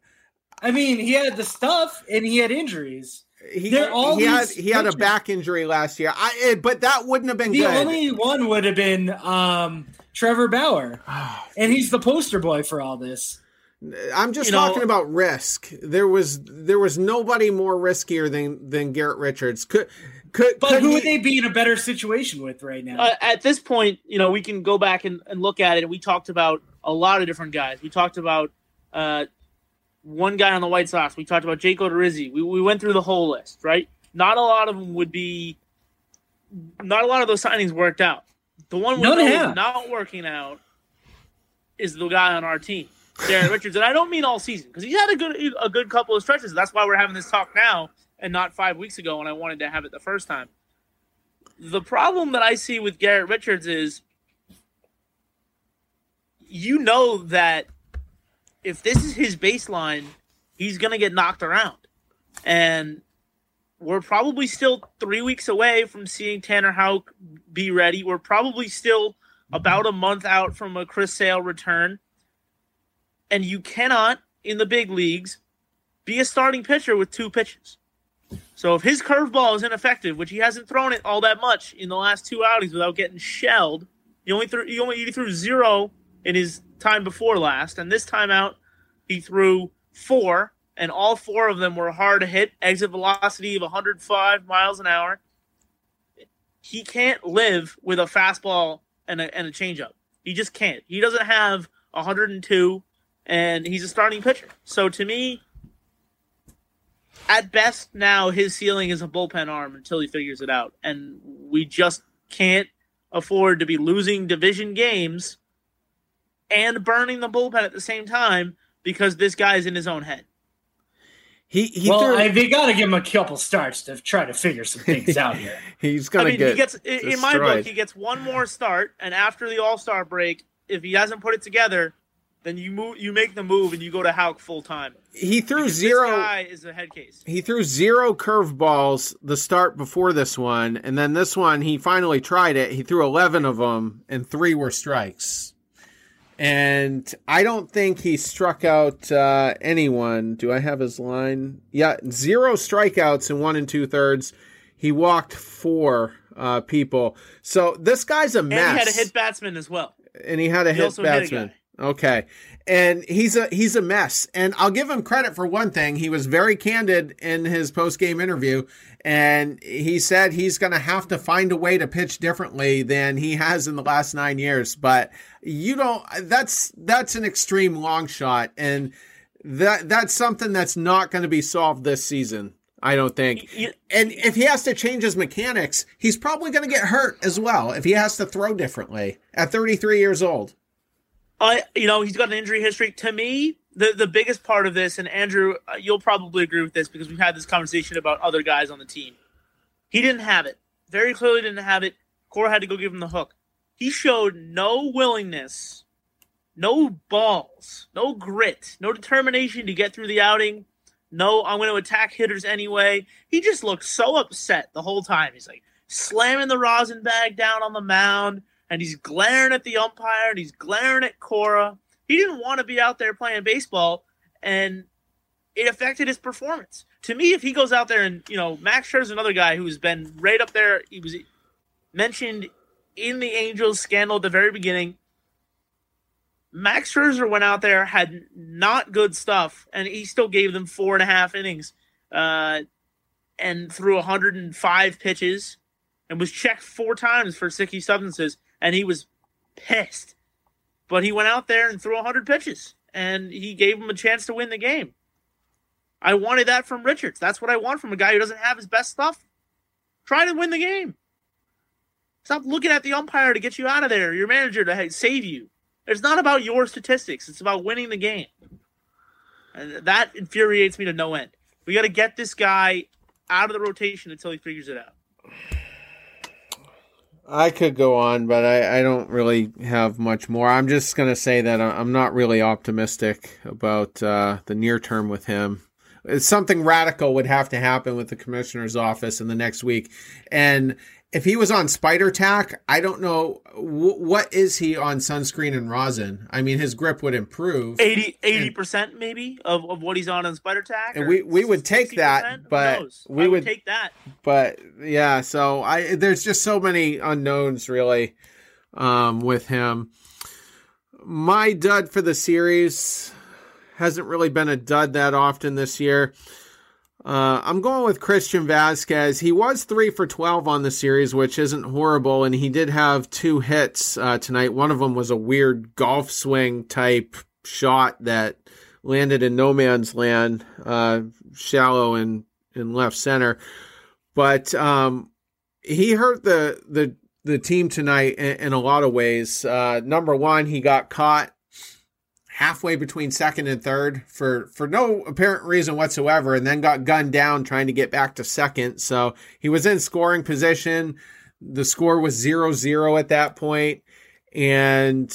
I mean, he had the stuff, and he had injuries. He, They're all he had these he had a pitchers. back injury last year. I, it, but that wouldn't have been The good. only one would have been um, Trevor Bauer, and he's the poster boy for all this. I'm just You know- talking about risk. There was there was nobody more riskier than than Garrett Richards. Could could But could who he- would they be in a better situation with right now? Uh, at this point, you know, we can go back and, and look at it. We talked about a lot of different guys. We talked about uh, one guy on the White Sox. We talked about Jake Odorizzi. We we went through the whole list, right? Not a lot of them would be. Not a lot of those signings worked out. The one we None know have. is not working out is the guy on our team, Garrett Richards, and I don't mean all season because he's had a good a good couple of stretches. That's why we're having this talk now and not five weeks ago when I wanted to have it the first time. The problem that I see with Garrett Richards is, you know that if this is his baseline, he's going to get knocked around. And we're probably still three weeks away from seeing Tanner Houck be ready. We're probably still about a month out from a Chris Sale return. And you cannot, in the big leagues, be a starting pitcher with two pitches. So if his curveball is ineffective, which he hasn't thrown it all that much in the last two outings without getting shelled, he only threw he only he threw zero in his time before last, and this time out he threw four, and all four of them were hard to hit, exit velocity of one hundred five miles an hour. He can't live with a fastball and a and a changeup. He just can't. He doesn't have one hundred two, and he's a starting pitcher. So to me, at best now, his ceiling is a bullpen arm until he figures it out. And we just can't afford to be losing division games and burning the bullpen at the same time because this guy's in his own head. He, he well, threw, I, they got to give him a couple starts to try to figure some things out here. He's going I to mean, get he gets destroyed. in my book, he gets one more start, and after the All-Star break, if he hasn't put it together, then you move, you make the move, and you go to Houck full time. He threw because zero. This guy is a head case. He threw zero curveballs the start before this one, and then this one he finally tried it. He threw eleven of them, and three were strikes. And I don't think he struck out uh, anyone. Do I have his line? Yeah, zero strikeouts in one and two thirds. He walked four uh, people. So this guy's a mess. And he had a hit batsman as well. And he had a he hit also batsman. Hit a guy. Okay. And he's a he's a mess. And I'll give him credit for one thing. He was very candid in his post-game interview, and he said he's going to have to find a way to pitch differently than he has in the last nine years. But you don't that's that's an extreme long shot, and that that's something that's not going to be solved this season, I don't think. And if he has to change his mechanics, he's probably going to get hurt as well if he has to throw differently at thirty-three years old. I, you know, he's got an injury history. To me, the, the biggest part of this, and Andrew, you'll probably agree with this because we've had this conversation about other guys on the team. He didn't have it. Very clearly didn't have it. Cora had to go give him the hook. He showed no willingness, no balls, no grit, no determination to get through the outing. No, I'm going to attack hitters anyway. He just looked so upset the whole time. He's like slamming the rosin bag down on the mound. And he's glaring at the umpire, and he's glaring at Cora. He didn't want to be out there playing baseball, and it affected his performance. To me, if he goes out there and, you know, Max Scherzer's another guy who's been right up there. He was mentioned in the Angels scandal at the very beginning. Max Scherzer went out there, had not good stuff, and he still gave them four and a half innings uh, and threw one hundred five pitches and was checked four times for sticky substances. And he was pissed. But he went out there and threw one hundred pitches. And he gave him a chance to win the game. I wanted that from Richards. That's what I want from a guy who doesn't have his best stuff. Try to win the game. Stop looking at the umpire to get you out of there. Your manager to save you. It's not about your statistics. It's about winning the game. And that infuriates me to no end. We got to get this guy out of the rotation until he figures it out. I could go on, but I, I don't really have much more. I'm just going to say that I'm not really optimistic about uh, the near term with him. Something radical would have to happen with the commissioner's office in the next week. And if he was on Spider Tack, I don't know. W- what is he on sunscreen and rosin? I mean, his grip would improve. eighty percent maybe of, of what he's on on Spider Tack? And we, we would take that, but we would, would take that. But yeah, so I there's just so many unknowns really um, with him. My dud for the series hasn't really been a dud that often this year. Uh, I'm going with Christian Vasquez. He was three for twelve on the series, which isn't horrible, and he did have two hits uh, tonight. One of them was a weird golf swing type shot that landed in no man's land, uh, shallow in, in left center. But um, he hurt the the the team tonight in, in a lot of ways. Uh, number one, he got caught halfway between second and third for, for no apparent reason whatsoever, and then got gunned down trying to get back to second. So he was in scoring position. The score was zero zero at that point, and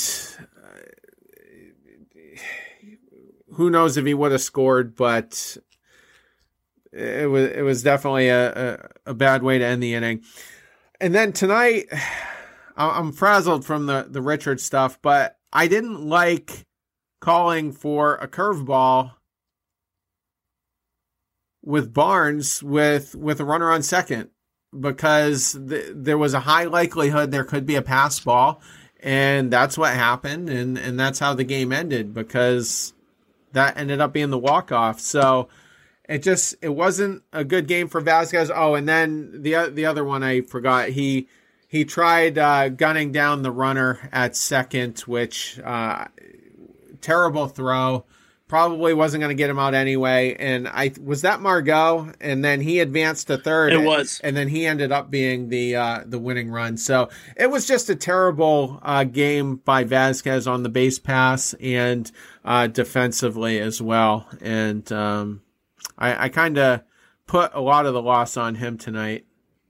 who knows if he would have scored, but it was it was definitely a, a, a bad way to end the inning. And then tonight, I'm frazzled from the, the Richard stuff, but I didn't like calling for a curveball with Barnes with with a runner on second, because th- there was a high likelihood there could be a pass ball, and that's what happened, and, and that's how the game ended, because that ended up being the walk-off. So it just it wasn't a good game for Vasquez. Oh, and then the the other one I forgot. He he tried uh, gunning down the runner at second, which uh, terrible throw. Probably wasn't going to get him out anyway. And I was that Margot, and then he advanced to third. It was, and then he ended up being the uh, the winning run. So it was just a terrible uh, game by Vasquez on the base pass and uh, defensively as well. And um, I, I kind of put a lot of the loss on him tonight.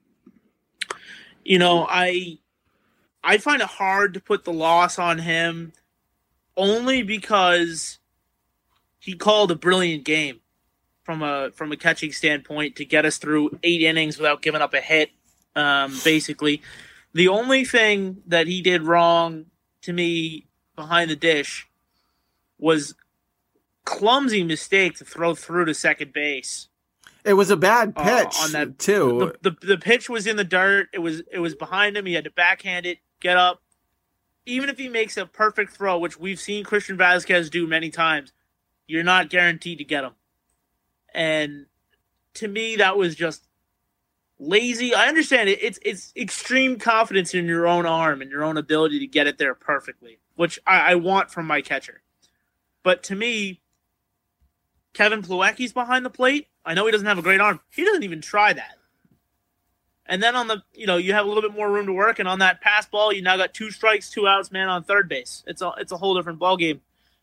You know, I I find it hard to put the loss on him, only because he called a brilliant game from a from a catching standpoint to get us through eight innings without giving up a hit. Um, basically, the only thing that he did wrong to me behind the dish was clumsy mistake to throw through to second base. It was a bad pitch uh, on that too. The, the the pitch was in the dirt. It was it was behind him. He had to backhand it, get up. Even if he makes a perfect throw, which we've seen Christian Vasquez do many times, you're not guaranteed to get him. And to me, that was just lazy. I understand it. It's it's extreme confidence in your own arm and your own ability to get it there perfectly, which I, I want from my catcher. But to me, Kevin Plawecki's behind the plate. I know he doesn't have a great arm. He doesn't even try that. And then on the, you know, you have a little bit more room to work. And on that pass ball, you now got two strikes, two outs, man on third base. It's a, it's a whole different ball game.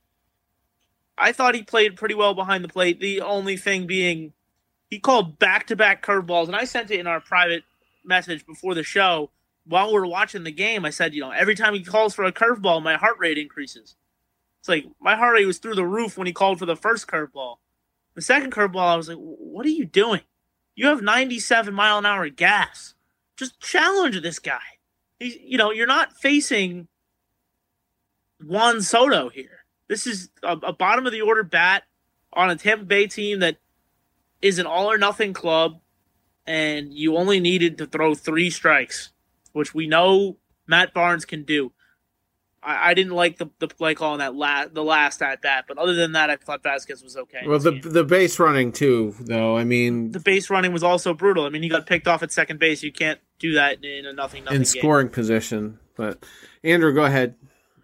I thought he played pretty well behind the plate. The only thing being, he called back-to-back curveballs. And I sent it in our private message before the show. While we were watching the game, I said, you know, every time he calls for a curveball, my heart rate increases. It's like, my heart rate was through the roof when he called for the first curveball. The second curveball, I was like, what are you doing? You have ninety-seven mile an hour gas. Just challenge this guy. He's, you know, you're not facing Juan Soto here. This is a, a bottom of the order bat on a Tampa Bay team that is an all or nothing club, and you only needed to throw three strikes, which we know Matt Barnes can do. I, I didn't like the, the play call on that la- the last at bat, but other than that, I thought Vasquez was okay. Well, the game. the base running too, though. I mean, the base running was also brutal. I mean, he got picked off at second base. You can't do that in a nothing nothing in scoring game. position. But Andrew, go ahead.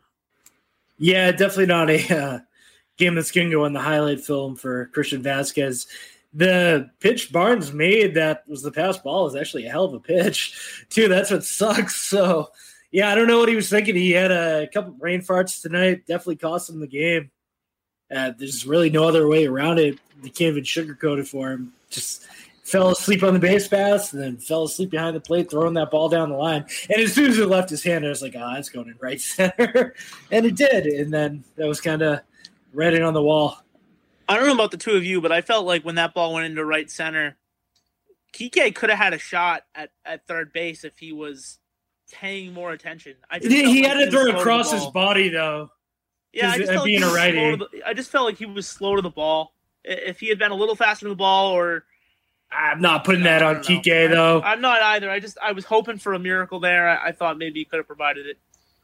Yeah, definitely not a uh, game that's going to go in the highlight film for Christian Vasquez. The pitch Barnes made that was the pass ball is actually a hell of a pitch, too. That's what sucks. So, yeah, I don't know what he was thinking. He had a couple brain farts tonight. Definitely cost him the game. Uh, there's really no other way around it. You can't even sugarcoat it for him. Just fell asleep on the base pass and then fell asleep behind the plate, throwing that ball down the line. And as soon as it left his hand, I was like, oh, it's going in right center. And it did. And then that was kind of writing on the wall. I don't know about the two of you, but I felt like when that ball went into right center, Kike could have had a shot at, at third base if he was paying more attention. I just he like had to throw it across to his body, though. Yeah, I just, felt being like a righty. the, I just felt like he was slow to the ball. If he had been a little faster to the ball, or I'm not putting no, that on Kike, though. I'm not either. I just I was hoping for a miracle there. I, I thought maybe he could have provided it.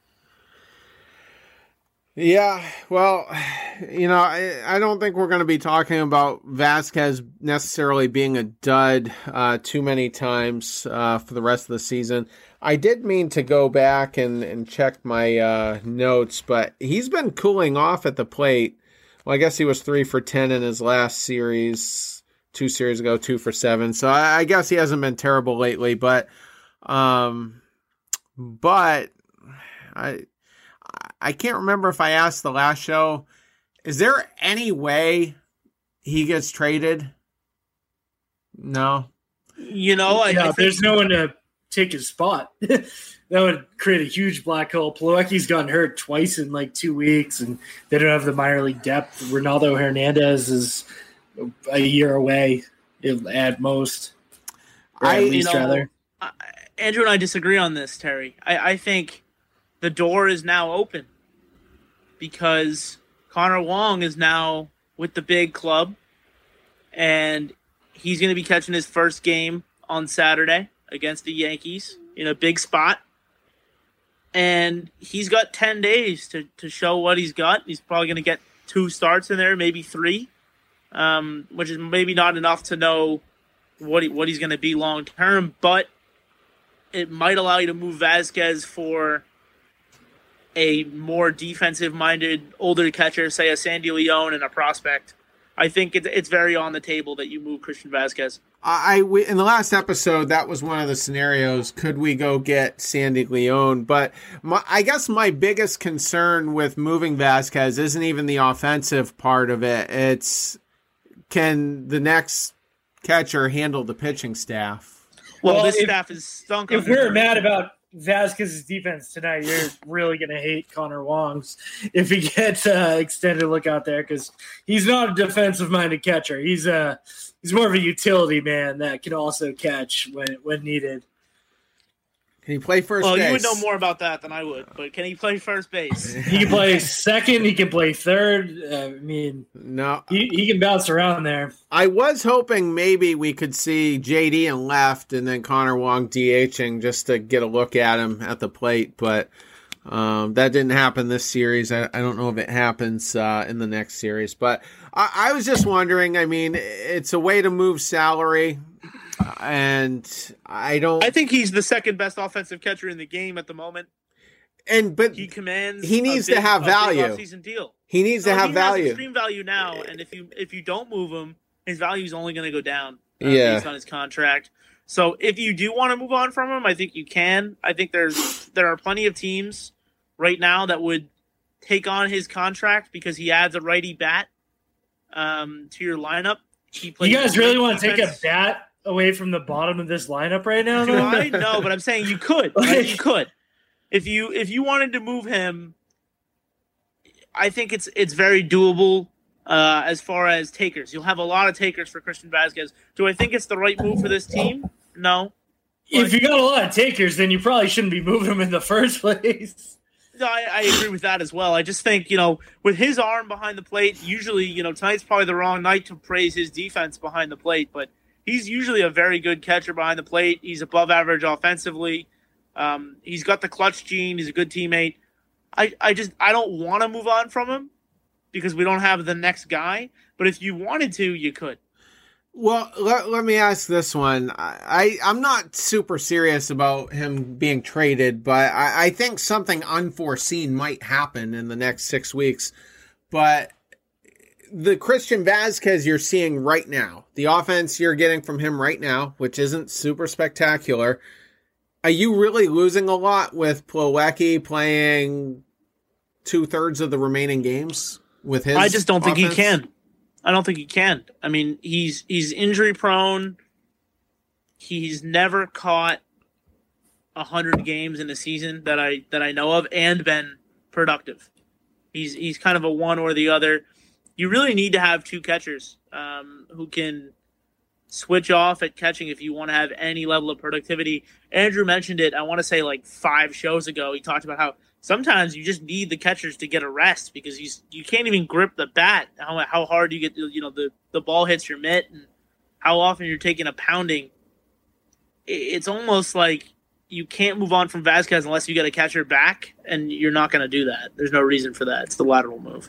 Yeah, well, you know, I, I don't think we're going to be talking about Vasquez necessarily being a dud uh, too many times uh, for the rest of the season. I did mean to go back and, and check my uh, notes, but he's been cooling off at the plate. Well, I guess he was three for ten in his last series, two series ago, two for seven. So I, I guess he hasn't been terrible lately, but, um, but I... I can't remember if I asked the last show, is there any way he gets traded? No. You know, I, yeah, I think there's no one to take his spot. That would create a huge black hole. Plawecki's gotten hurt twice in like two weeks, and they don't have the minor league depth. Ronaldo Hernandez is a year away at most. Or I, at least, you know, rather. I, Andrew and I disagree on this, Terry. I, I think the door is now open because Connor Wong is now with the big club, and he's going to be catching his first game on Saturday against the Yankees in a big spot. And he's got ten days to, to show what he's got. He's probably going to get two starts in there, maybe three, um, which is maybe not enough to know what he, what he's going to be long term, but it might allow you to move Vasquez for a more defensive-minded older catcher, say a Sandy Leon and a prospect. I think it's, it's very on the table that you move Christian Vasquez. I, we, in the last episode, that was one of the scenarios. Could we go get Sandy Leon? But my, I guess my biggest concern with moving Vasquez isn't even the offensive part of it. It's, can the next catcher handle the pitching staff? Well, Well, this if- staff is stunk. If under we're Dirk. mad about Vasquez's defense tonight, you're really going to hate Connor Wong's if he gets uh, extended look out there, because he's not a defensive-minded catcher. He's a he's more of a utility man that can also catch when when needed. Can he play first Well, base? you would know more about that than I would, but can he play first base? He can play second. He can play third. Uh, I mean, No. he, he can bounce around there. I was hoping maybe we could see J D in left and then Connor Wong DHing just to get a look at him at the plate, but um, that didn't happen this series. I, I don't know if it happens uh, in the next series, but I, I was just wondering, I mean, it's a way to move salary, and I don't... I think he's the second best offensive catcher in the game at the moment. and but He commands. He needs a big, to have a big value. offseason deal. he needs No, to have he value. Has extreme value now, and if you if you don't move him, his value is only going to go down. Uh, Yeah. based on his contract. So if you do want to move on from him, I think you can. I think there's there are plenty of teams right now that would take on his contract because he adds a righty bat um, to your lineup. He plays You guys really great want to take a defense. bat away from the bottom of this lineup right now? Do though? I? No, but I'm saying you could. Right? You could. If you if you wanted to move him, I think it's it's very doable uh, as far as takers. You'll have a lot of takers for Christian Vasquez. Do I think it's the right move for this team? No. If you got a lot of takers, then you probably shouldn't be moving him in the first place. No, I, I agree with that as well. I just think, you know, with his arm behind the plate, usually, you know, tonight's probably the wrong night to praise his defense behind the plate, but he's usually a very good catcher behind the plate. He's above average offensively. Um, he's got the clutch gene. He's a good teammate. I, I just I don't want to move on from him because we don't have the next guy. But if you wanted to, you could. Well, let, let me ask this one. I, I, I'm not super serious about him being traded, but I, I think something unforeseen might happen in the next six weeks. But the Christian Vasquez you're seeing right now, the offense you're getting from him right now, which isn't super spectacular, are you really losing a lot with Plawecki playing two-thirds of the remaining games with his I just don't think he offense? can. I don't think he can. I mean, he's he's injury prone. He's never caught a hundred games in a season that I that I know of, and been productive. He's he's kind of a one or the other. You really need to have two catchers um, who can switch off at catching if you want to have any level of productivity. Andrew mentioned it. I want to say like five shows ago. He talked about how sometimes you just need the catchers to get a rest because you you can't even grip the bat. How how hard you get, you know, the the ball hits your mitt and how often you're taking a pounding. It's almost like you can't move on from Vasquez unless you get a catcher back, and you're not going to do that. There's no reason for that. It's the lateral move.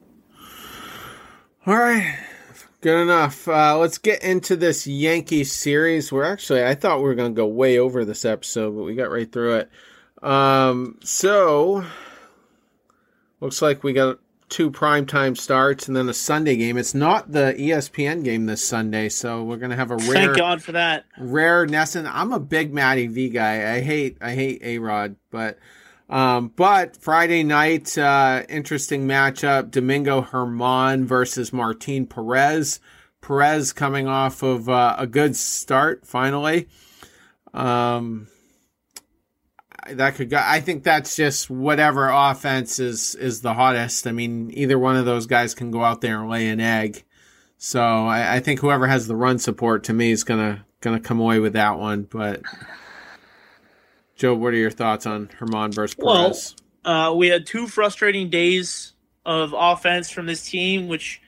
All right. Good enough. Uh, let's get into this Yankees series. We're actually, I thought we were going to go way over this episode, but we got right through it. Um, so, looks like we got two primetime starts and then a Sunday game. It's not the E S P N game this Sunday, so we're going to have a rare, Thank God for that. rare Nesson. I'm a big Matty V guy. I hate, I hate A-Rod, but, um, but Friday night, uh, interesting matchup. Domingo Germán versus Martin Perez. Perez coming off of uh, a good start, finally. Um, that could go. I think that's just whatever offense is, is the hottest. I mean, either one of those guys can go out there and lay an egg. So I, I think whoever has the run support to me is gonna gonna come away with that one. But Joe, what are your thoughts on Germán versus Perez? Well, uh, we had two frustrating days of offense from this team, which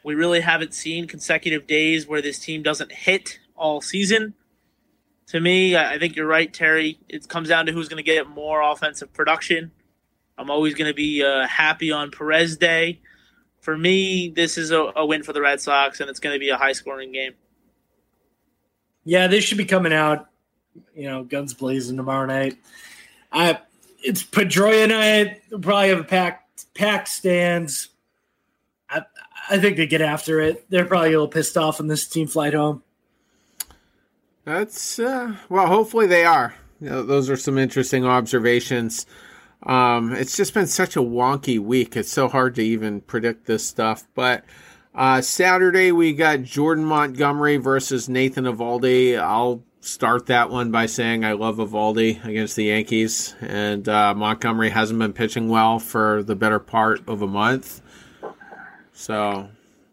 We really haven't seen consecutive days where this team doesn't hit all season. To me, I think you're right, Terry. It comes down to who's going to get more offensive production. I'm always going to be uh, happy on Perez Day. For me, this is a, a win for the Red Sox, and it's going to be a high-scoring game. Yeah, they should be coming out, you know, guns blazing tomorrow night. I, it's Pedroia night. They'll probably have a packed, packed stands. I, I think they get after it. They're probably a little pissed off on this team flight home. That's, uh, well, hopefully they are. You know, those are some interesting observations. Um, it's just been such a wonky week. It's so hard to even predict this stuff. But uh, Saturday we got Jordan Montgomery versus Nathan Eovaldi. I'll start that one by saying I love Eovaldi against the Yankees. And uh, Montgomery hasn't been pitching well for the better part of a month. So,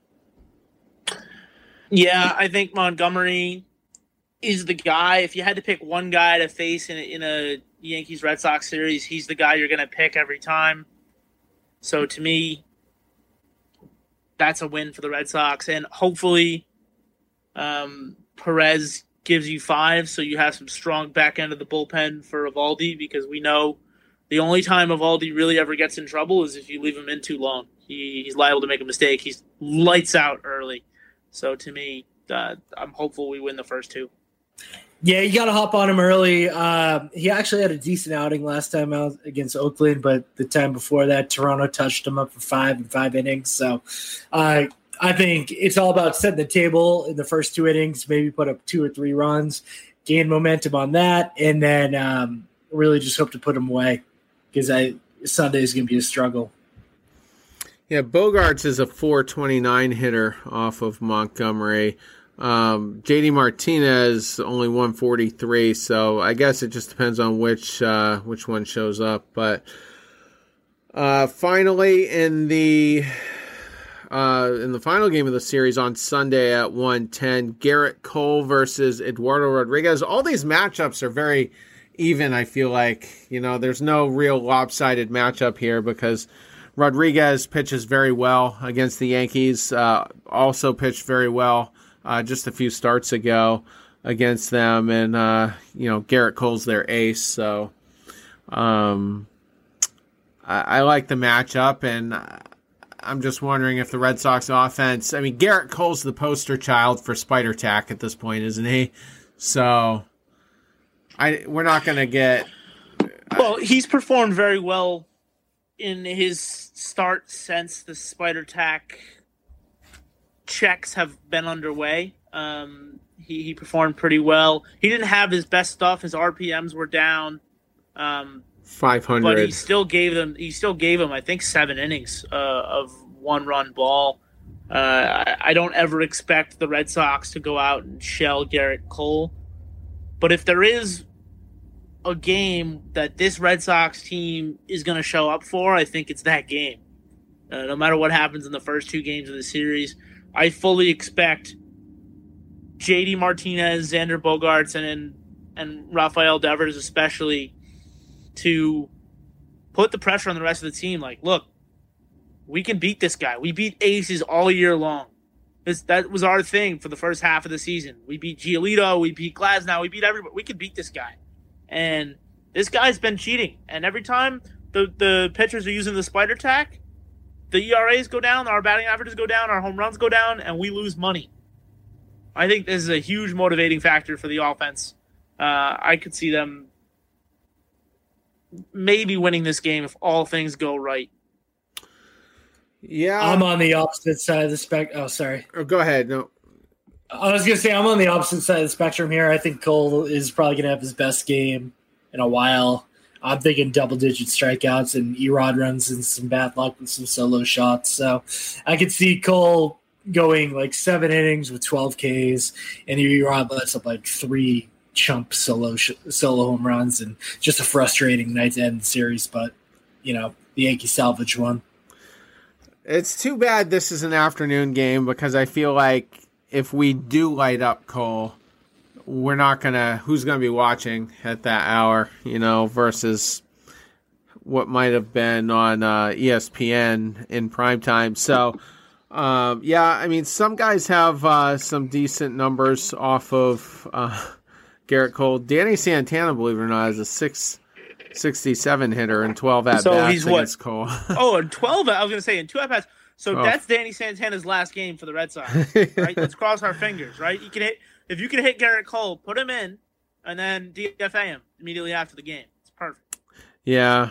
yeah, I think Montgomery is the guy. If you had to pick one guy to face in a, in a Yankees Red Sox series, he's the guy you're going to pick every time. So to me, that's a win for the Red Sox. And hopefully um, Perez gives you five, so you have some strong back end of the bullpen for Eovaldi, because we know the only time Eovaldi really ever gets in trouble is if you leave him in too long. He, he's liable to make a mistake. He's lights out early. So to me, uh, I'm hopeful we win the first two. Yeah, you got to hop on him early. Uh, he actually had a decent outing last time out against Oakland, but the time before that, Toronto touched him up for five and five innings. So uh, I think it's all about setting the table in the first two innings, maybe put up two or three runs, gain momentum on that, and then um, really just hope to put him away, because I Sunday is going to be a struggle. Yeah, Bogaerts is a four twenty-nine hitter off of Montgomery. Um, J D Martinez only one forty-three, so I guess it just depends on which uh, which one shows up. But uh, finally, in the uh, in the final game of the series on Sunday at one ten, Garrett Cole versus Eduardo Rodriguez. All these matchups are very even. I feel like, you know, there's no real lopsided matchup here, because Rodriguez pitches very well against the Yankees. Uh, also pitched very well Uh, just a few starts ago against them, and uh, you know, Garrett Cole's their ace, so um, I, I like the matchup, and I'm just wondering if the Red Sox offense. I mean, Garrett Cole's the poster child for spider tack at this point, isn't he? So I we're not going to get. Well, he's performed very well in his start since the spider tack checks have been underway. Um, he, he performed pretty well. He didn't have his best stuff. His R P Ms were down. Um, five hundred. But he still gave them, he still gave them, I think, seven innings uh, of one-run ball. Uh, I, I don't ever expect the Red Sox to go out and shell Garrett Cole. But if there is a game that this Red Sox team is going to show up for, I think it's that game. Uh, no matter what happens in the first two games of the series, I fully expect J D Martinez, Xander Bogaerts, and and Rafael Devers especially to put the pressure on the rest of the team. Like, look, we can beat this guy. We beat aces all year long. This, that was our thing for the first half of the season. We beat Giolito, we beat Glasnow, we beat everybody. We can beat this guy. And this guy's been cheating. And every time the, the pitchers are using the spider tack, the E R As go down, our batting averages go down, our home runs go down, and we lose money. I think this is a huge motivating factor for the offense. Uh, I could see them maybe winning this game if all things go right. Yeah. I'm on the opposite side of the spectrum. Oh, sorry. Oh, go ahead. No. I was going to say I'm on the opposite side of the spectrum here. I think Cole is probably going to have his best game in a while. I'm thinking double-digit strikeouts, and Erod runs in some bad luck with some solo shots. So I could see Cole going like seven innings with twelve Ks, and Erod lets up like three chump solo sh- solo home runs, and just a frustrating night to end the series. But, you know, the Yankees salvage one. It's too bad this is an afternoon game, because I feel like if we do light up Cole, we're not going to – who's going to be watching at that hour, you know, versus what might have been on uh, E S P N in primetime. So Um, yeah, I mean, some guys have uh, some decent numbers off of uh, Garrett Cole. Danny Santana, believe it or not, is a six sixty-seven hitter and twelve at so bats he's against what? Cole. oh, and twelve. I was going to say in two at bats. So oh. that's Danny Santana's last game for the Red Sox. Right? Let's cross our fingers. Right? You can hit if you can hit Garrett Cole, put him in, and then D F A him immediately after the game. It's perfect. Yeah,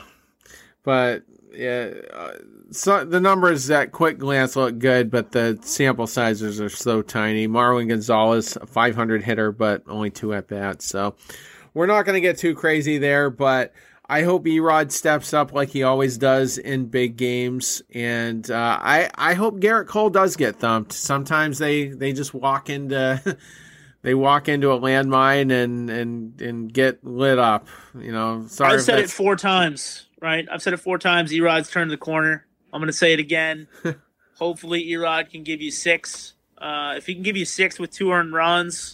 but yeah, uh, so the numbers at quick glance look good, but the sample sizes are so tiny. Marwin Gonzalez, a five hundred hitter, but only two at bats. So we're not going to get too crazy there, but I hope Erod steps up like he always does in big games, and uh, I I hope Garrett Cole does get thumped. Sometimes they, they just walk into they walk into a landmine and, and and get lit up. You know, sorry. I've said it four times, right? I've said it four times. Erod's turned the corner. I'm going to say it again. Hopefully, Erod can give you six. Uh, if he can give you six with two earned runs,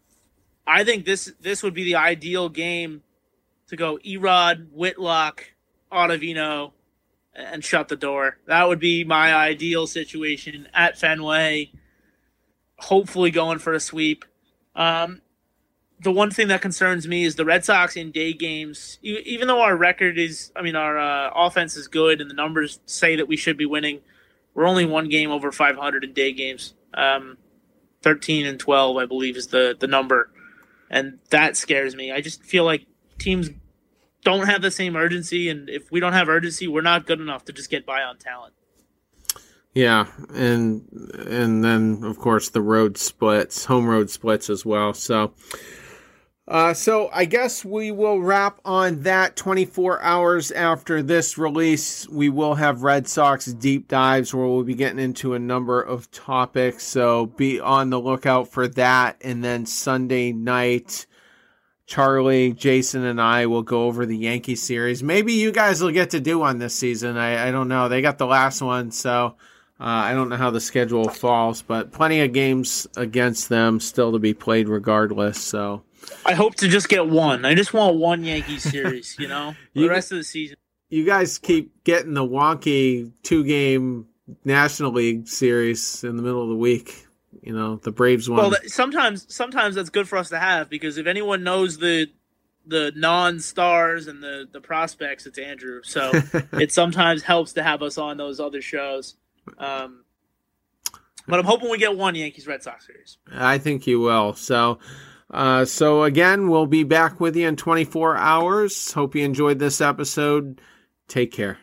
I think this this would be the ideal game to go Erod, Whitlock, Ottavino, and shut the door. That would be my ideal situation at Fenway. Hopefully going for a sweep. Um, the one thing that concerns me is the Red Sox in day games. Even though our record is, I mean, our uh, offense is good and the numbers say that we should be winning, we're only one game over five hundred in day games. Um, thirteen and twelve, I believe, is the, the number. And that scares me. I just feel like teams don't have the same urgency, and if we don't have urgency, we're not good enough to just get by on talent. Yeah, and and then of course the road splits, home road splits as well. So, uh, so I guess we will wrap on that. twenty-four hours after this release, we will have Red Sox deep dives where we'll be getting into a number of topics. So be on the lookout for that. And then Sunday night, Charlie, Jason, and I will go over the Yankee series. Maybe you guys will get to do one this season. I, I don't know. They got the last one, so uh, I don't know how the schedule falls, but plenty of games against them still to be played regardless. So I hope to just get one. I just want one Yankee series, you know, you, the rest of the season. You guys keep getting the wonky two-game National League series in the middle of the week. You know, the Braves one. Well, sometimes sometimes that's good for us to have, because if anyone knows the the non-stars and the, the prospects, it's Andrew. So it sometimes helps to have us on those other shows. Um, but I'm hoping we get one Yankees Red Sox series. I think you will. So, uh, so again, we'll be back with you in twenty-four hours. Hope you enjoyed this episode. Take care.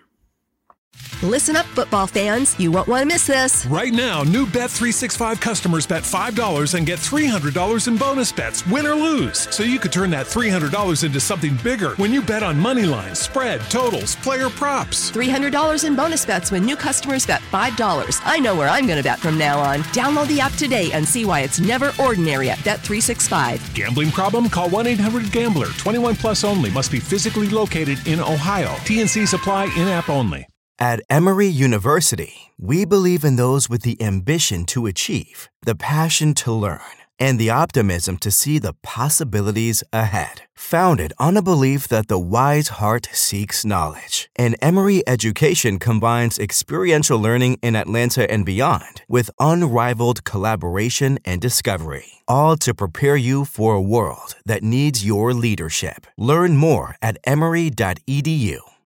Listen up, football fans. You won't want to miss this. Right now, new Bet three sixty-five customers bet five dollars and get three hundred dollars in bonus bets, win or lose. So you could turn that three hundred dollars into something bigger when you bet on money lines, spread, totals, player props. three hundred dollars in bonus bets when new customers bet five dollars. I know where I'm going to bet from now on. Download the app today and see why it's never ordinary at Bet three sixty-five. Gambling problem? Call one eight hundred gambler. twenty-one plus only. Must be physically located in Ohio. T and C's apply. In-app only. At Emory University, we believe in those with the ambition to achieve, the passion to learn, and the optimism to see the possibilities ahead. Founded on a belief that the wise heart seeks knowledge, and Emory education combines experiential learning in Atlanta and beyond with unrivaled collaboration and discovery, all to prepare you for a world that needs your leadership. Learn more at emory dot e d u.